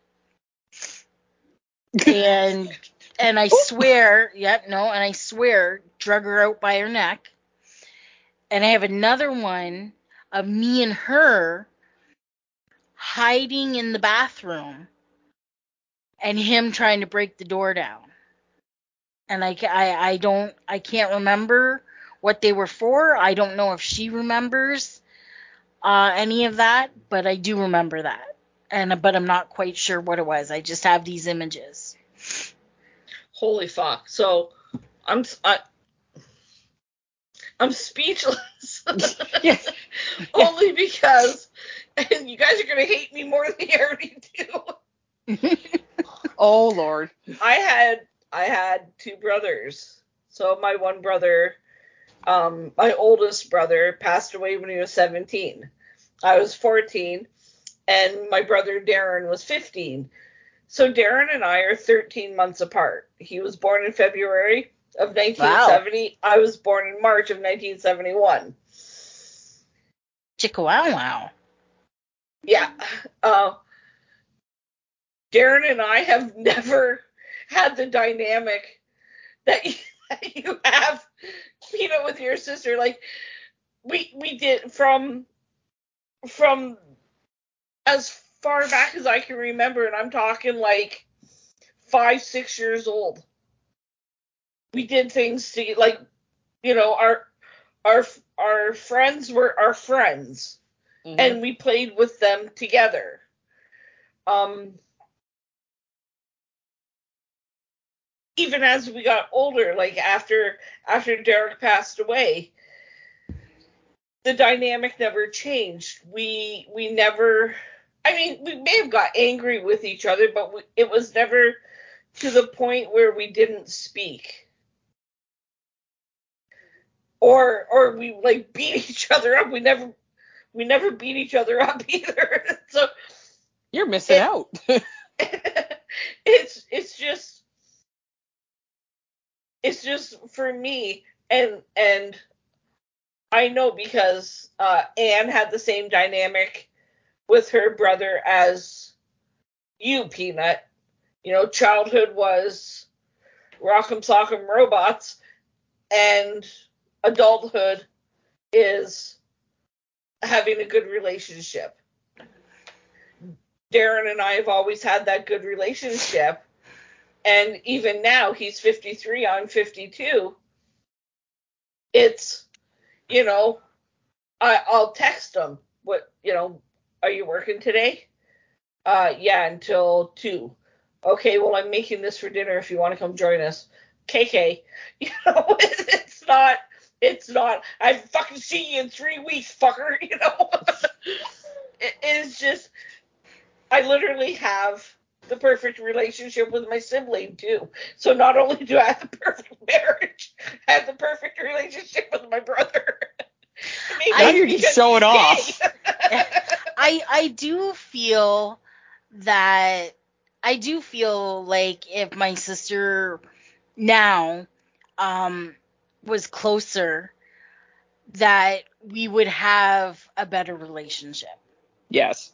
and I swear, and I swear, drug her out by her neck. And I have another one of me and her hiding in the bathroom, and him trying to break the door down. And I can't remember what they were for. I don't know if she remembers any of that, but I do remember that. But I'm not quite sure what it was. I just have these images. Holy fuck! So I'm speechless. Yes. Only because, and you guys are gonna hate me more than you already do. Oh Lord. I had two brothers. So my one brother, my oldest brother, passed away when he was 17. I was 14, and my brother Darren was 15. So Darren and I are 13 months apart. He was born in February of 1970. Wow. I was born in March of 1971. Chicka wow wow. Yeah. Darren and I have never had the dynamic that you have Peanut with your sister. Like we did from as far back as I can remember, and I'm talking like 5-6 years old. We did things to, like, you know, our friends were our friends, and we played with them together. Even as we got older, like after Derek passed away, the dynamic never changed. We never, I mean, we may have got angry with each other, but it was never to the point where we didn't speak. Or we like beat each other up. We never beat each other up either. So you're missing out. it's just for me, and I know because Anne had the same dynamic with her brother as you, Peanut. You know, childhood was Rock'em Sock'em Robots, and adulthood is having a good relationship. Darren and I have always had that good relationship, and even now, he's 53, I'm 52. It's, you know, I'll text him, what, you know, are you working today? Yeah, until 2. Okay, well, I'm making this for dinner if you want to come join us. KK. You know, it's not, I fucking see you in 3 weeks, fucker, you know. It's just, I literally have the perfect relationship with my sibling, too. So not only do I have the perfect marriage, I have the perfect relationship with my brother. Now you're just showing off. I do feel like if my sister now was closer, that we would have a better relationship. Yes.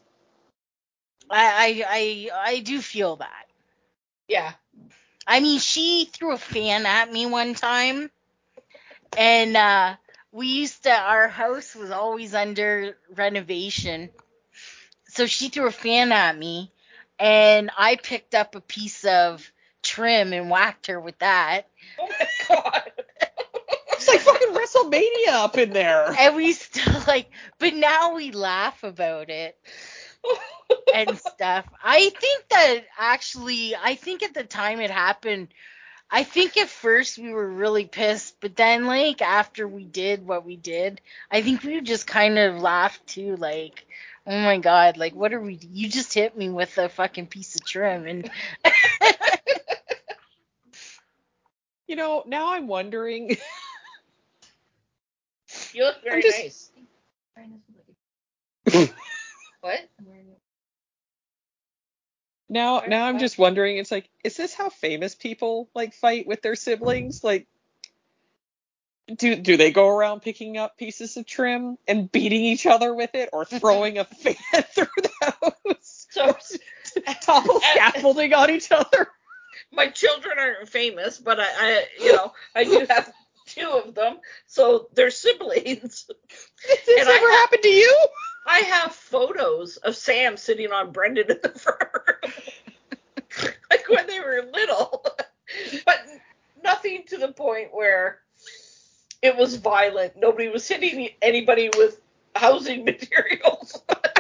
I do feel that. Yeah. I mean, she threw a fan at me one time, and our house was always under renovation, so she threw a fan at me, and I picked up a piece of trim and whacked her with that. Oh my god. It's like fucking WrestleMania up in there. And we still but now we laugh about it and stuff. I think at the time it happened, I think at first we were really pissed, but then after we did what we did, I think we just kind of laughed too, oh my god, what are we, you just hit me with a fucking piece of trim. And you know, now I'm wondering. You look very nice. What? Now I'm just wondering, it's like, is this how famous people fight with their siblings? Like, do they go around picking up pieces of trim and beating each other with it, or throwing a fan through the house? So topple scaffolding on each other. My children aren't famous, but I do have 2 of them, so they're siblings. This ever happened to you? I have photos of Sam sitting on Brendan in the front room, like when they were little, but nothing to the point where it was violent. Nobody was hitting anybody with housing materials.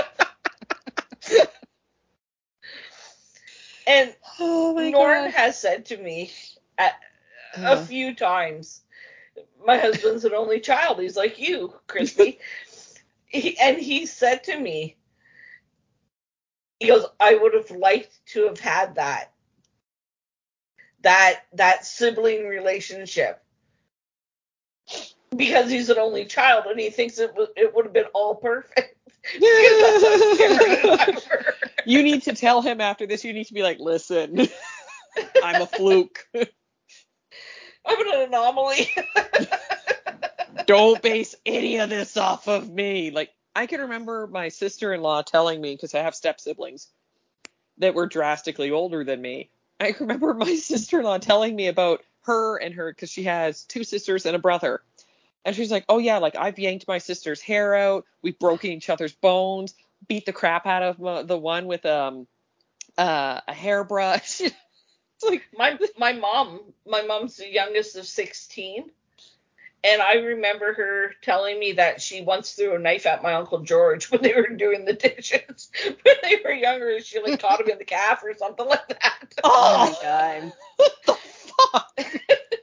And Norm has said to me a few times, my husband's an only child. He's like you, Christy. He said to me, he goes, I would have liked to have had that sibling relationship, because he's an only child and he thinks it would have been all perfect. You need to tell him after this, you need to be like, listen, I'm a fluke. I'm an anomaly. Don't base any of this off of me. Like, I can remember my sister-in-law telling me, because I have step-siblings that were drastically older than me. I remember my sister-in-law telling me about her and her, because she has 2 sisters and a brother. And she's like, oh yeah, like I've yanked my sister's hair out. We've broken each other's bones, beat the crap out of the one with a hairbrush. It's like my mom's the youngest of 16. And I remember her telling me that she once threw a knife at my Uncle George when they were doing the dishes. When they were younger, she like caught him in the calf or something like that. Oh my God. What the fuck?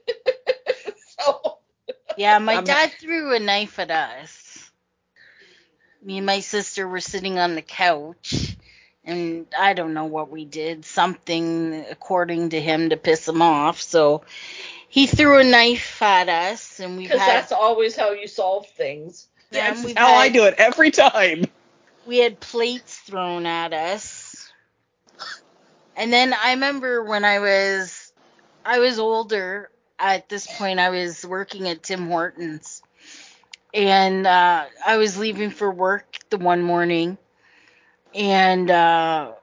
So, yeah, my dad threw a knife at us. Me and my sister were sitting on the couch, and I don't know what we did. Something, according to him, to piss him off. So he threw a knife at us, and because that's always how you solve things. Yeah, That's how I do it every time. We had plates thrown at us. And then I remember when I was older. At this point, I was working at Tim Hortons. And I was leaving for work the one morning. And I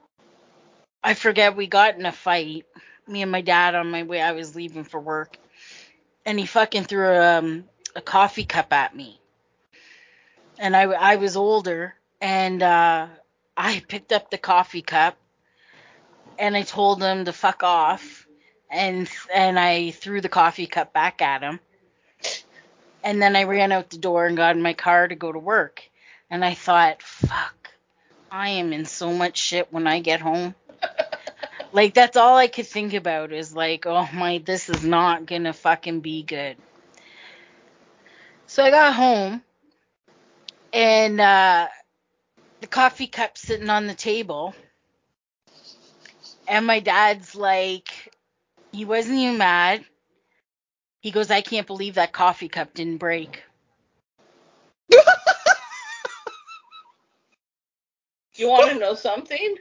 forget, we got in a fight. Me and my dad on my way. I was leaving for work. And he fucking threw a coffee cup at me. And I was older. And I picked up the coffee cup. And I told him to fuck off. And I threw the coffee cup back at him. And then I ran out the door and got in my car to go to work. And I thought, fuck, I am in so much shit when I get home. Like, that's all I could think about is like, oh my, this is not gonna fucking be good. So I got home, and the coffee cup sitting on the table. And my dad's like, he wasn't even mad. He goes, I can't believe that coffee cup didn't break. You want to know something?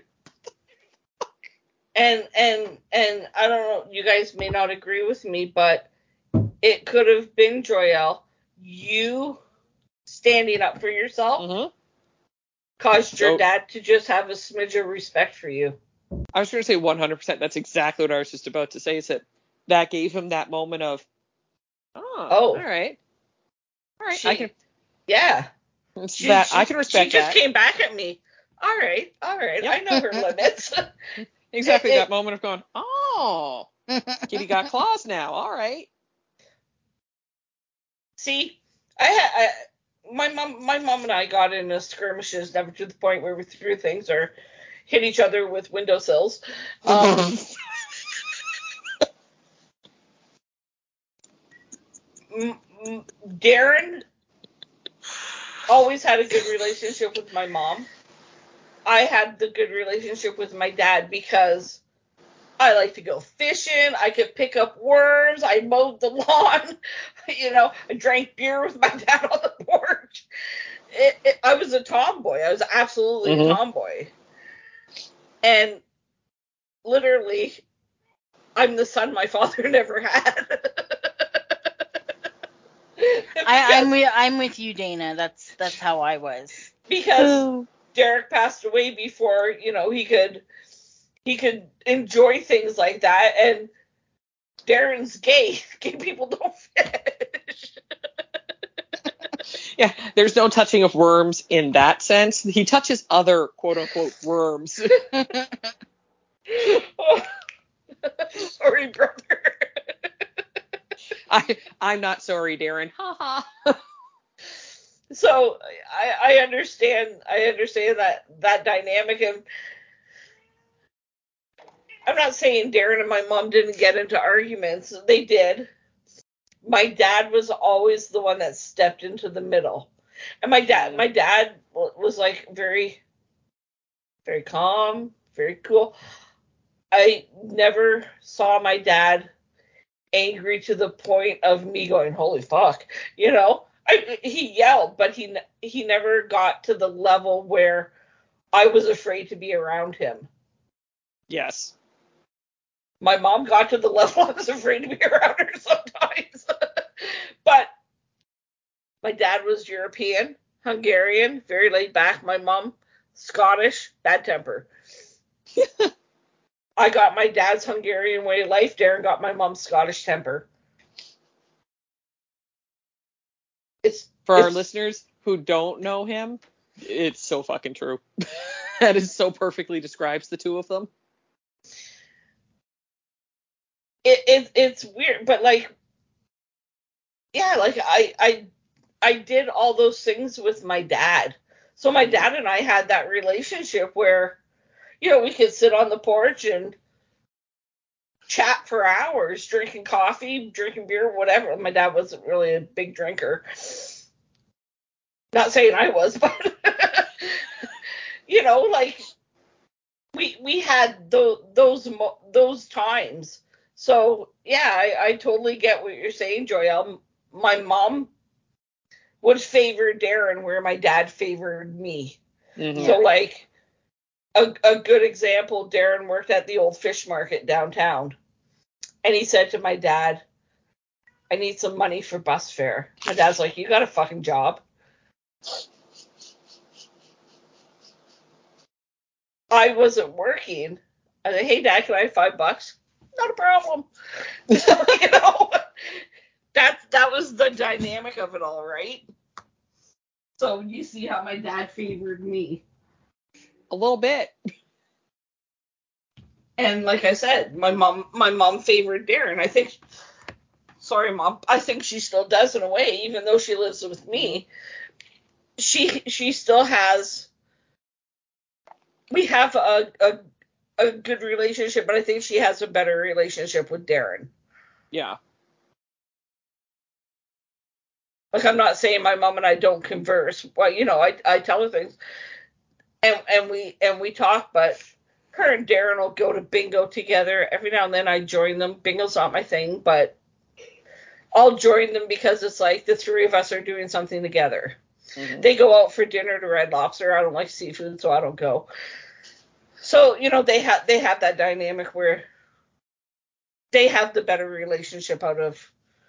And I don't know, you guys may not agree with me, but it could have been, Joyelle, you standing up for yourself caused your dad to just have a smidge of respect for you. I was going to say 100%. That's exactly what I was just about to say. Is that gave him that moment of, all right. I can. Yeah. I can respect that. She just came back at me. All right. Yep. I know her limits. Exactly that moment of going, oh, kitty got claws now. All right. See, my mom and I got into skirmishes, never to the point where we threw things or hit each other with windowsills. Darren always had a good relationship with my mom. I had the good relationship with my dad because I like to go fishing. I could pick up worms. I mowed the lawn. I drank beer with my dad on the porch. I was a tomboy. I was absolutely a tomboy. And literally, I'm the son my father never had. I'm with you, Dana. That's how I was. Because Derek passed away before, he could enjoy things like that, and Darren's gay. Gay people don't fish. Yeah, there's no touching of worms in that sense. He touches other quote-unquote worms. Sorry, brother. I'm not sorry, Darren. Ha ha. So I understand that dynamic, and I'm not saying Darren and my mom didn't get into arguments. They did. My dad was always the one that stepped into the middle. And my dad was like very, very calm, very cool. I never saw my dad angry to the point of me going, holy fuck, he yelled, but he never got to the level where I was afraid to be around him. Yes. My mom got to the level I was afraid to be around her sometimes. But my dad was European, Hungarian, very laid back. My mom, Scottish, bad temper. I got my dad's Hungarian way of life. Darren got my mom's Scottish temper. For our listeners who don't know him, it's so fucking true. That is so perfectly describes the two of them. It's weird, but like, yeah, like I did all those things with my dad. So my dad and I had that relationship where, we could sit on the porch and chat for hours, drinking coffee, drinking beer, whatever. My dad wasn't really a big drinker. Not saying I was, but like we had those times. So yeah, I totally get what you're saying, Joelle. My mom would favor Darren where my dad favored me. Mm-hmm. So like a good example, Darren worked at the old fish market downtown. And he said to my dad, I need some money for bus fare. My dad's like, you got a fucking job. I wasn't working. I said, hey, Dad, can I have $5? Not a problem. So, that was the dynamic of it all, right? So you see how my dad favored me. A little bit. And like I said, my mom favored Darren. Sorry, Mom, I think she still does in a way, even though she lives with me. She still has. We have a good relationship, but I think she has a better relationship with Darren. Yeah. Like, I'm not saying my mom and I don't converse. Well, I tell her things, and we talk, but her and Darren will go to bingo together. Every now and then I join them. Bingo's not my thing, but I'll join them because it's like the three of us are doing something together. Mm-hmm. They go out for dinner to Red Lobster. I don't like seafood, so I don't go. So, they have that dynamic where they have the better relationship out of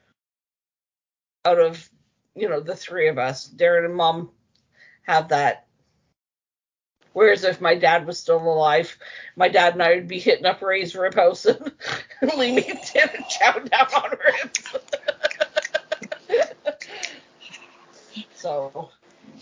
the three of us. Darren and Mom have that. Whereas if my dad was still alive, my dad and I would be hitting up Ray's Rib House and leaning in and chowing down on ribs. So,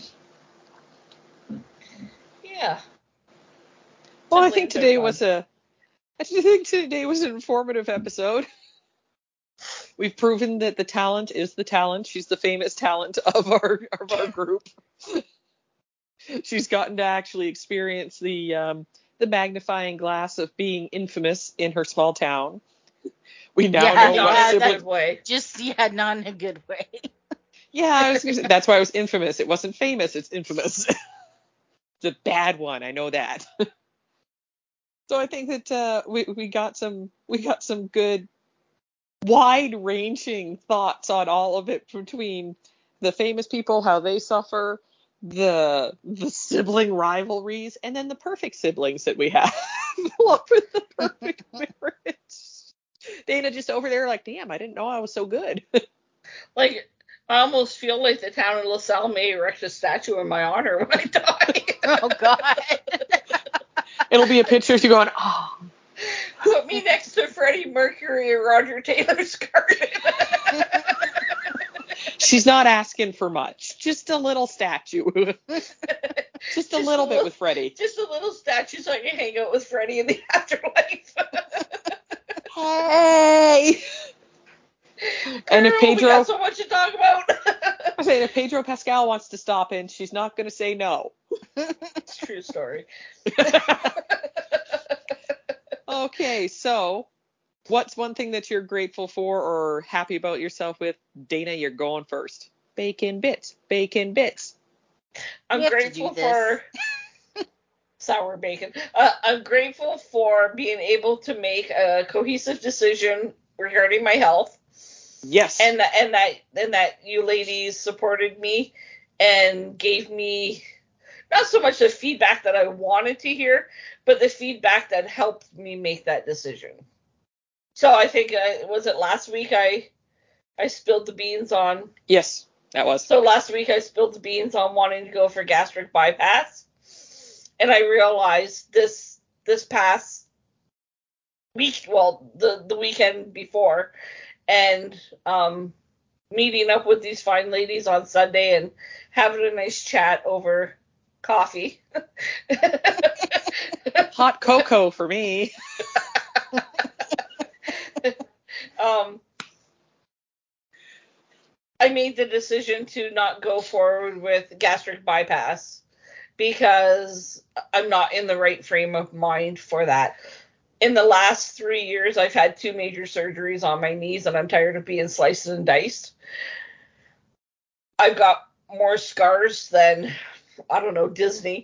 yeah. Well, I think today was an informative episode. We've proven that the talent is the talent. She's the famous talent of our group. She's gotten to actually experience the magnifying glass of being infamous in her small town. We now know what sibling way. Not in a good way. Yeah, I was gonna say, that's why it was infamous. It wasn't famous. It's infamous. It's a bad one. I know that. So I think that we got some good wide-ranging thoughts on all of it, between the famous people, how they suffer, the sibling rivalries, and then the perfect siblings that we have. What for the perfect marriage? Dana just over there like, damn, I didn't know I was so good. Like, I almost feel like the town of LaSalle may erect a statue in my honor when I die. Oh, God. It'll be a picture of you going, oh. Put me next to Freddie Mercury and Roger Taylor's garden. She's not asking for much. Just a little statue. just a little bit with Freddie. Just a little statue so I can hang out with Freddie in the afterlife. Hey! And if Pedro, we got so much to talk about. I'm saying, if Pedro Pascal wants to stop in, she's not going to say no. It's a true story. Okay, so what's one thing that you're grateful for or happy about yourself with? Dana, you're going first. Bacon bits. Bacon bits. I'm grateful for sour bacon. I'm grateful for being able to make a cohesive decision regarding my health. Yes. And that you ladies supported me and gave me not so much the feedback that I wanted to hear, but the feedback that helped me make that decision. So I think, was it last week I spilled the beans on? Yes, that was. So last week I spilled the beans on wanting to go for gastric bypass. And I realized this past the weekend before, and meeting up with these fine ladies on Sunday and having a nice chat over coffee. Hot cocoa for me. I made the decision to not go forward with gastric bypass because I'm not in the right frame of mind for that. In the last 3 years, I've had 2 major surgeries on my knees, and I'm tired of being sliced and diced. I've got more scars than, I don't know, Disney.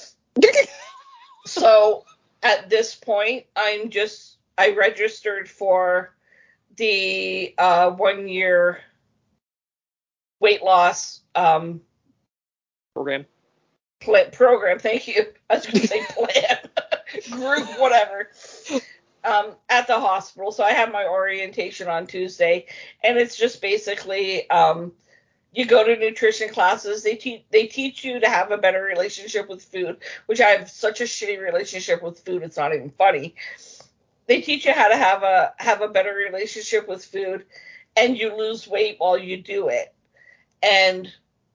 So at this point, I registered for the 1 year weight loss program. Program, thank you. I was going to say plan. Group, whatever. At the hospital. So I have my orientation on Tuesday, and it's just basically you go to nutrition classes. They teach you to have a better relationship with food, which I have such a shitty relationship with food. It's not even funny. They teach you how to have a better relationship with food, and you lose weight while you do it. And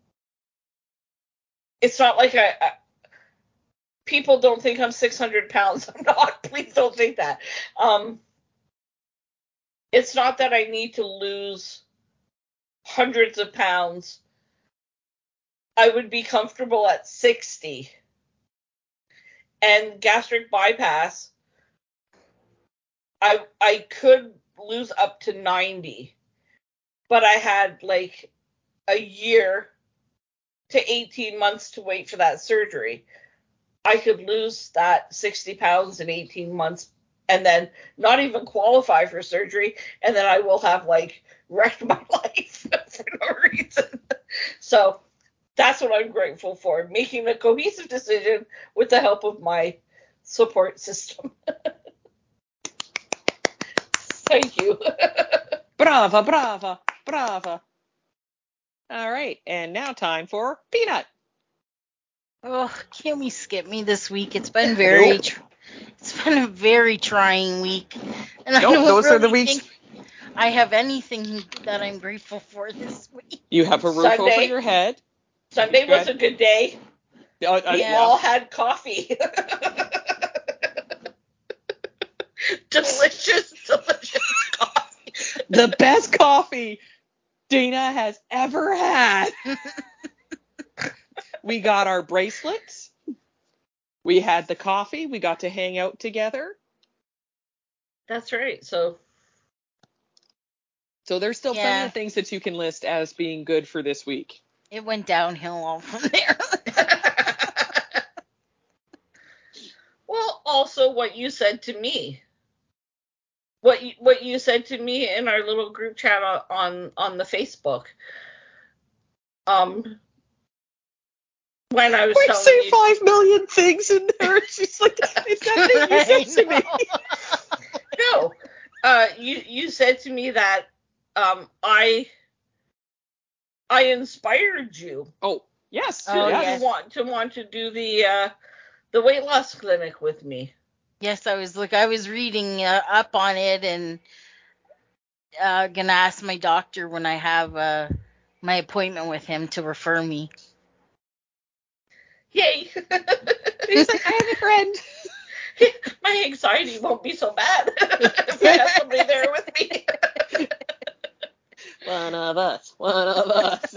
it's not like people don't think I'm 600 pounds. I'm not. Please don't think that. It's not that I need to lose hundreds of pounds. I would be comfortable at 60. And gastric bypass, I could lose up to 90. But I had like a year to 18 months to wait for that surgery. I could lose that 60 pounds in 18 months and then not even qualify for surgery, and then I will have like wrecked my life for no reason. So that's what I'm grateful for, making a cohesive decision with the help of my support system. Thank you. Brava, brava, brava. All right, and now time for Peanut. Oh, can we skip me this week? It's been very, it's been a very trying week, and I don't those really are the weeks. think I have anything that I'm grateful for this week. You have a roof over your head. Sunday was a good day. We all had coffee. Delicious coffee. The best coffee Dana has ever had. We got our bracelets. We had the coffee. We got to hang out together. That's right. So there's still plenty of things that you can list as being good for this week. It went downhill all from there. Well, also what you said to me. What you said to me in our little group chat on the Facebook. When I was telling say you 5 million things in there. She's like, it's that thing you said to me. No, you said to me that I inspired you. Oh yes. To want to do the weight loss clinic with me. Yes, I was reading up on it and gonna ask my doctor when I have my appointment with him to refer me. Yay! He's like, I have a friend. My anxiety won't be so bad if I have somebody there with me. One of us.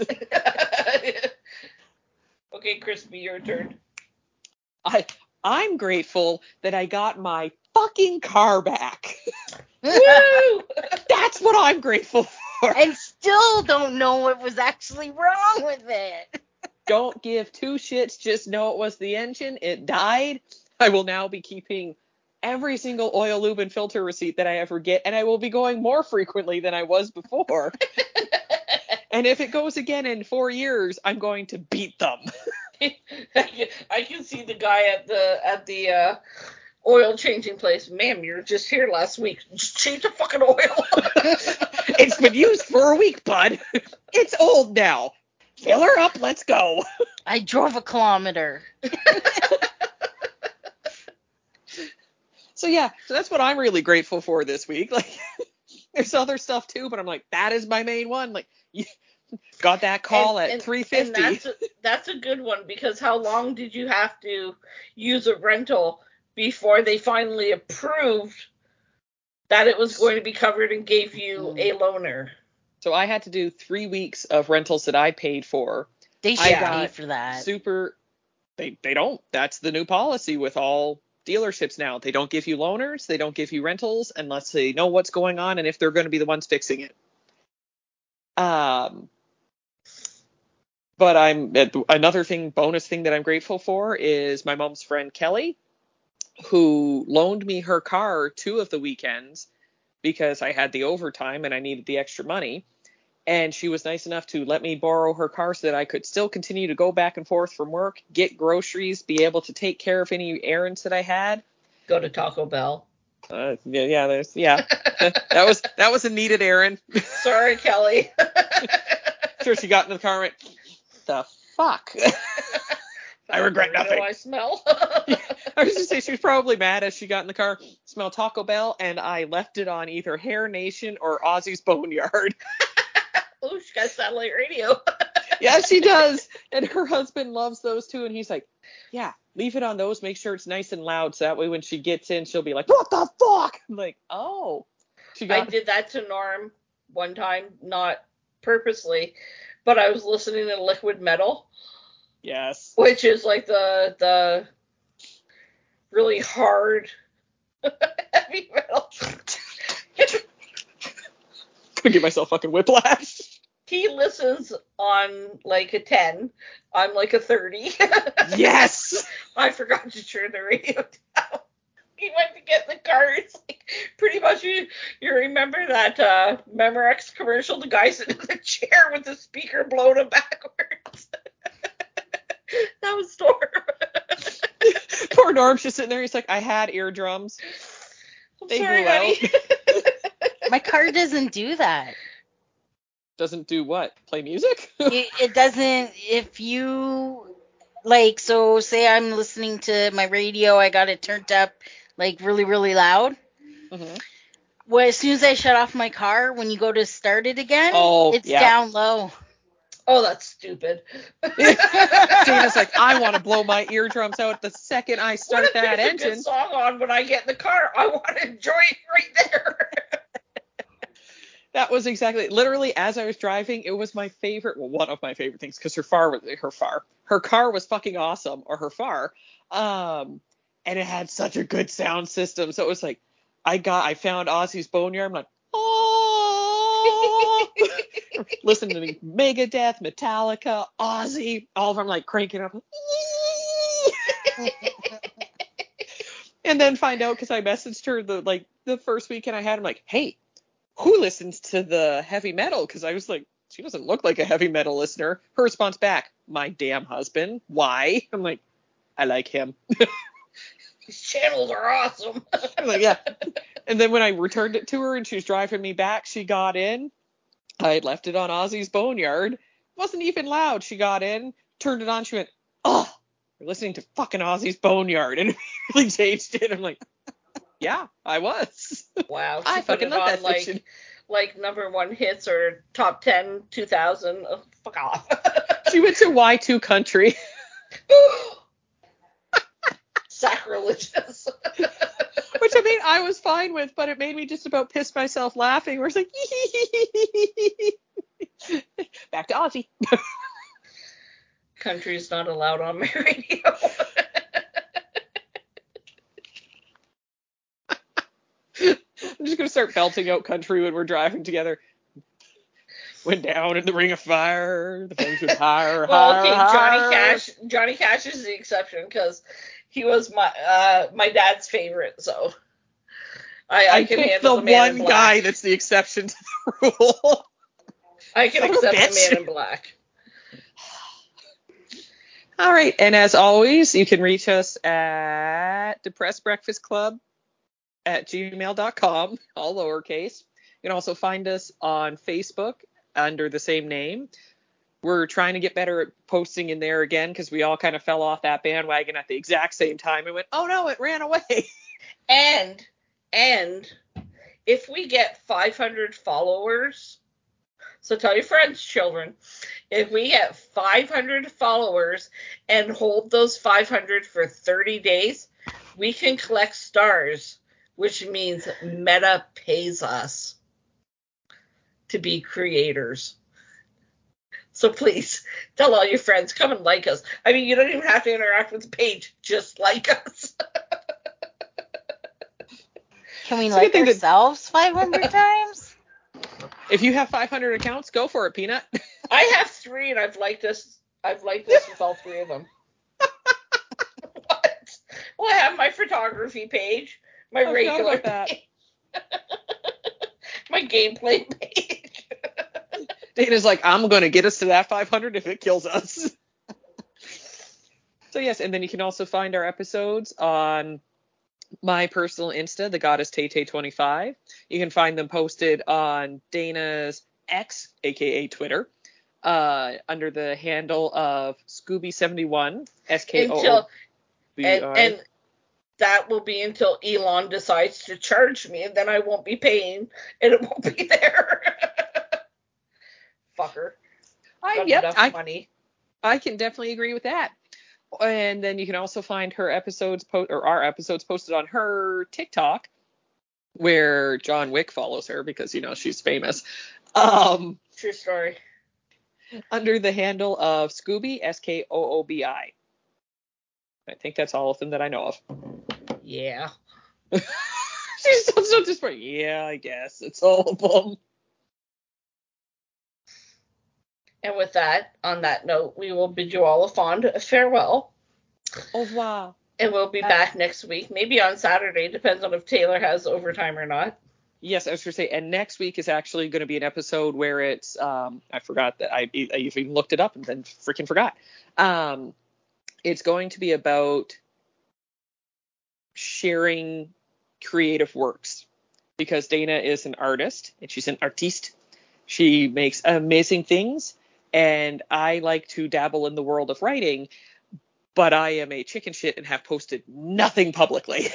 Okay, Crispy, your turn. I'm grateful that I got my fucking car back. Woo! That's what I'm grateful for. And still don't know what was actually wrong with it. Don't give two shits, just know it was the engine. It died. I will now be keeping every single oil, lube, and filter receipt that I ever get, and I will be going more frequently than I was before. And if it goes again in 4 years, I'm going to beat them. I can see the guy at the oil changing place. Ma'am, you were just here last week. Just change the fucking oil. It's been used for a week, bud. It's old now. Fill her up. Let's go. I drove a kilometer. So that's what I'm really grateful for this week. Like, there's other stuff too, but I'm like, that is my main one. Like, you got that call at 3:50. And that's a good one, because how long did you have to use a rental before they finally approved that it was going to be covered and gave you a loaner? So I had to do 3 weeks of rentals that I paid for. They should pay for that. They don't. That's the new policy with all dealerships now. They don't give you loaners. They don't give you rentals unless they know what's going on and if they're going to be the ones fixing it. But another bonus thing that I'm grateful for is my mom's friend Kelly, who loaned me her car 2 of the weekends because I had the overtime and I needed the extra money. And she was nice enough to let me borrow her car so that I could still continue to go back and forth from work, get groceries, be able to take care of any errands that I had. Go to Taco Bell. That was a needed errand. Sorry, Kelly. Sure, she got in the car and went, the fuck? I regret nothing. I smell. I was just say she was probably mad as she got in the car, smelled Taco Bell, and I left it on either Hair Nation or Ozzy's Boneyard. Oh, she got satellite radio. Yeah, she does. And her husband loves those too. And he's like, yeah, leave it on those. Make sure it's nice and loud. So that way when she gets in, she'll be like, what the fuck? I'm like, oh. I did that to Norm one time, not purposely, but I was listening to Liquid Metal. Yes. Which is like the really hard heavy metal. Gonna give myself fucking whiplash. He listens on like a 10. I'm like a 30. Yes. I forgot to turn the radio down. He went to get the car. It's like pretty much you remember that Memorex commercial, the guy sitting in the chair with the speaker blown him backwards. That was Norm. Poor Norm's just sitting there. He's like, I had eardrums. They blew out. My car doesn't do that. Doesn't do what? Play music? It doesn't. If you like, so say I'm listening to my radio, I got it turned up like really, really loud. Mm-hmm. Well, as soon as I shut off my car, when you go to start it again, it's down low. Oh, that's stupid. Dana's like, I want to blow my eardrums out the second I start that engine. What if there's a good song on when I get in the car? I want to enjoy it right there. That was exactly, literally, as I was driving, it was my favorite, well, one of my favorite things, because her car was fucking awesome, or her far, and it had such a good sound system, so it was like, I found Ozzy's Boneyard, I'm like, oh, listening to Megadeth, Metallica, Ozzy, all of them like cranking up, and then find out, because I messaged her the first weekend I had, I'm like, hey, who listens to the heavy metal? Because I was like, she doesn't look like a heavy metal listener. Her response back, my damn husband. Why? I'm like, I like him. His channels are awesome. I'm like, yeah. And then when I returned it to her and she was driving me back, she got in. I had left it on Ozzy's Boneyard. It wasn't even loud. She got in, turned it on. She went, oh, you're listening to fucking Ozzy's Boneyard. And it really changed it. I'm like, yeah, I was. Wow. I fucking love that station. Like number 1 hits or top 10 2000. Oh, fuck off. She went to Y2 Country. Sacrilegious. Which, I mean, I was fine with, but it made me just about piss myself laughing. Where it's like, back to Ozzy. Country's not allowed on my radio. I'm just going to start belting out country when we're driving together. Went down in the ring of fire. The flames went higher, higher. Johnny Cash is the exception because he was my dad's favorite. So I can handle the Man in Black. One guy that's the exception to the rule. I can accept the Man in Black. All right. And as always, you can reach us at depressedbreakfastclub@gmail.com, all lowercase. You can also find us on Facebook under the same name. We're trying to get better at posting in there again because we all kind of fell off that bandwagon at the exact same time and went, oh no, it ran away. And if we get 500 followers, so tell your friends, children, if we get 500 followers and hold those 500 for 30 days, we can collect stars, which means Meta pays us to be creators. So please tell all your friends, come and like us. I mean, you don't even have to interact with the page, just like us. Can we like ourselves 500 times? If you have 500 accounts, go for it, Peanut. I have 3, and I've liked this with all 3 of them. What? Well, I have my photography page, my regular page, my gameplay page. Dana's like, I'm going to get us to that 500 if it kills us. So yes, and then you can also find our episodes on my personal Insta, the Goddess Tay25. You can find them posted on Dana's X, aka Twitter, under the handle of Scooby71, SKOOBI. And that will be until Elon decides to charge me, and then I won't be paying, and it won't be there. Fucker. Money. I can definitely agree with that. And then you can also find her episodes our episodes posted on her TikTok, where John Wick follows her because she's famous. True story. Under the handle of Scooby, SKOOBI. I think that's all of them that I know of. Yeah. She's so just yeah, I guess it's all of them. And with that, on that note, we will bid you all a fond farewell. Au revoir. And we'll be back next week, maybe on Saturday, depends on if Taylor has overtime or not. Yes, I was going to say, and next week is actually going to be an episode where it's, I forgot that I even looked it up and then freaking forgot. It's going to be about sharing creative works, because Dana is an artist and she's an artiste. She makes amazing things, and I like to dabble in the world of writing, but I am a chicken shit and have posted nothing publicly.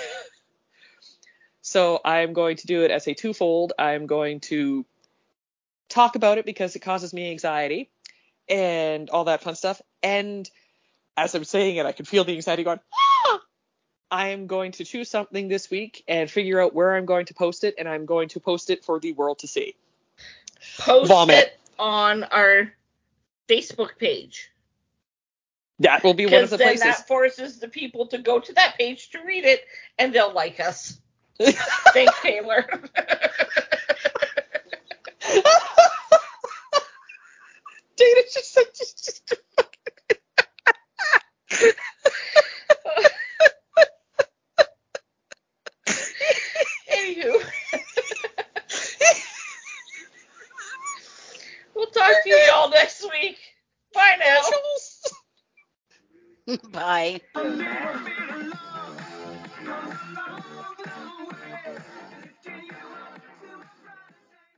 So I'm going to do it as a twofold. I'm going to talk about it because it causes me anxiety and all that fun stuff. And as I'm saying it, I can feel the anxiety going, ah! I'm going to choose something this week and figure out where I'm going to post it, and I'm going to post it for the world to see. Post it on our Facebook page. That will be one of the places. Then that forces the people to go to that page to read it, and they'll like us. Thanks, Taylor. Dana just said, just Anywho. We'll talk to you all next week. Bye now. Bye.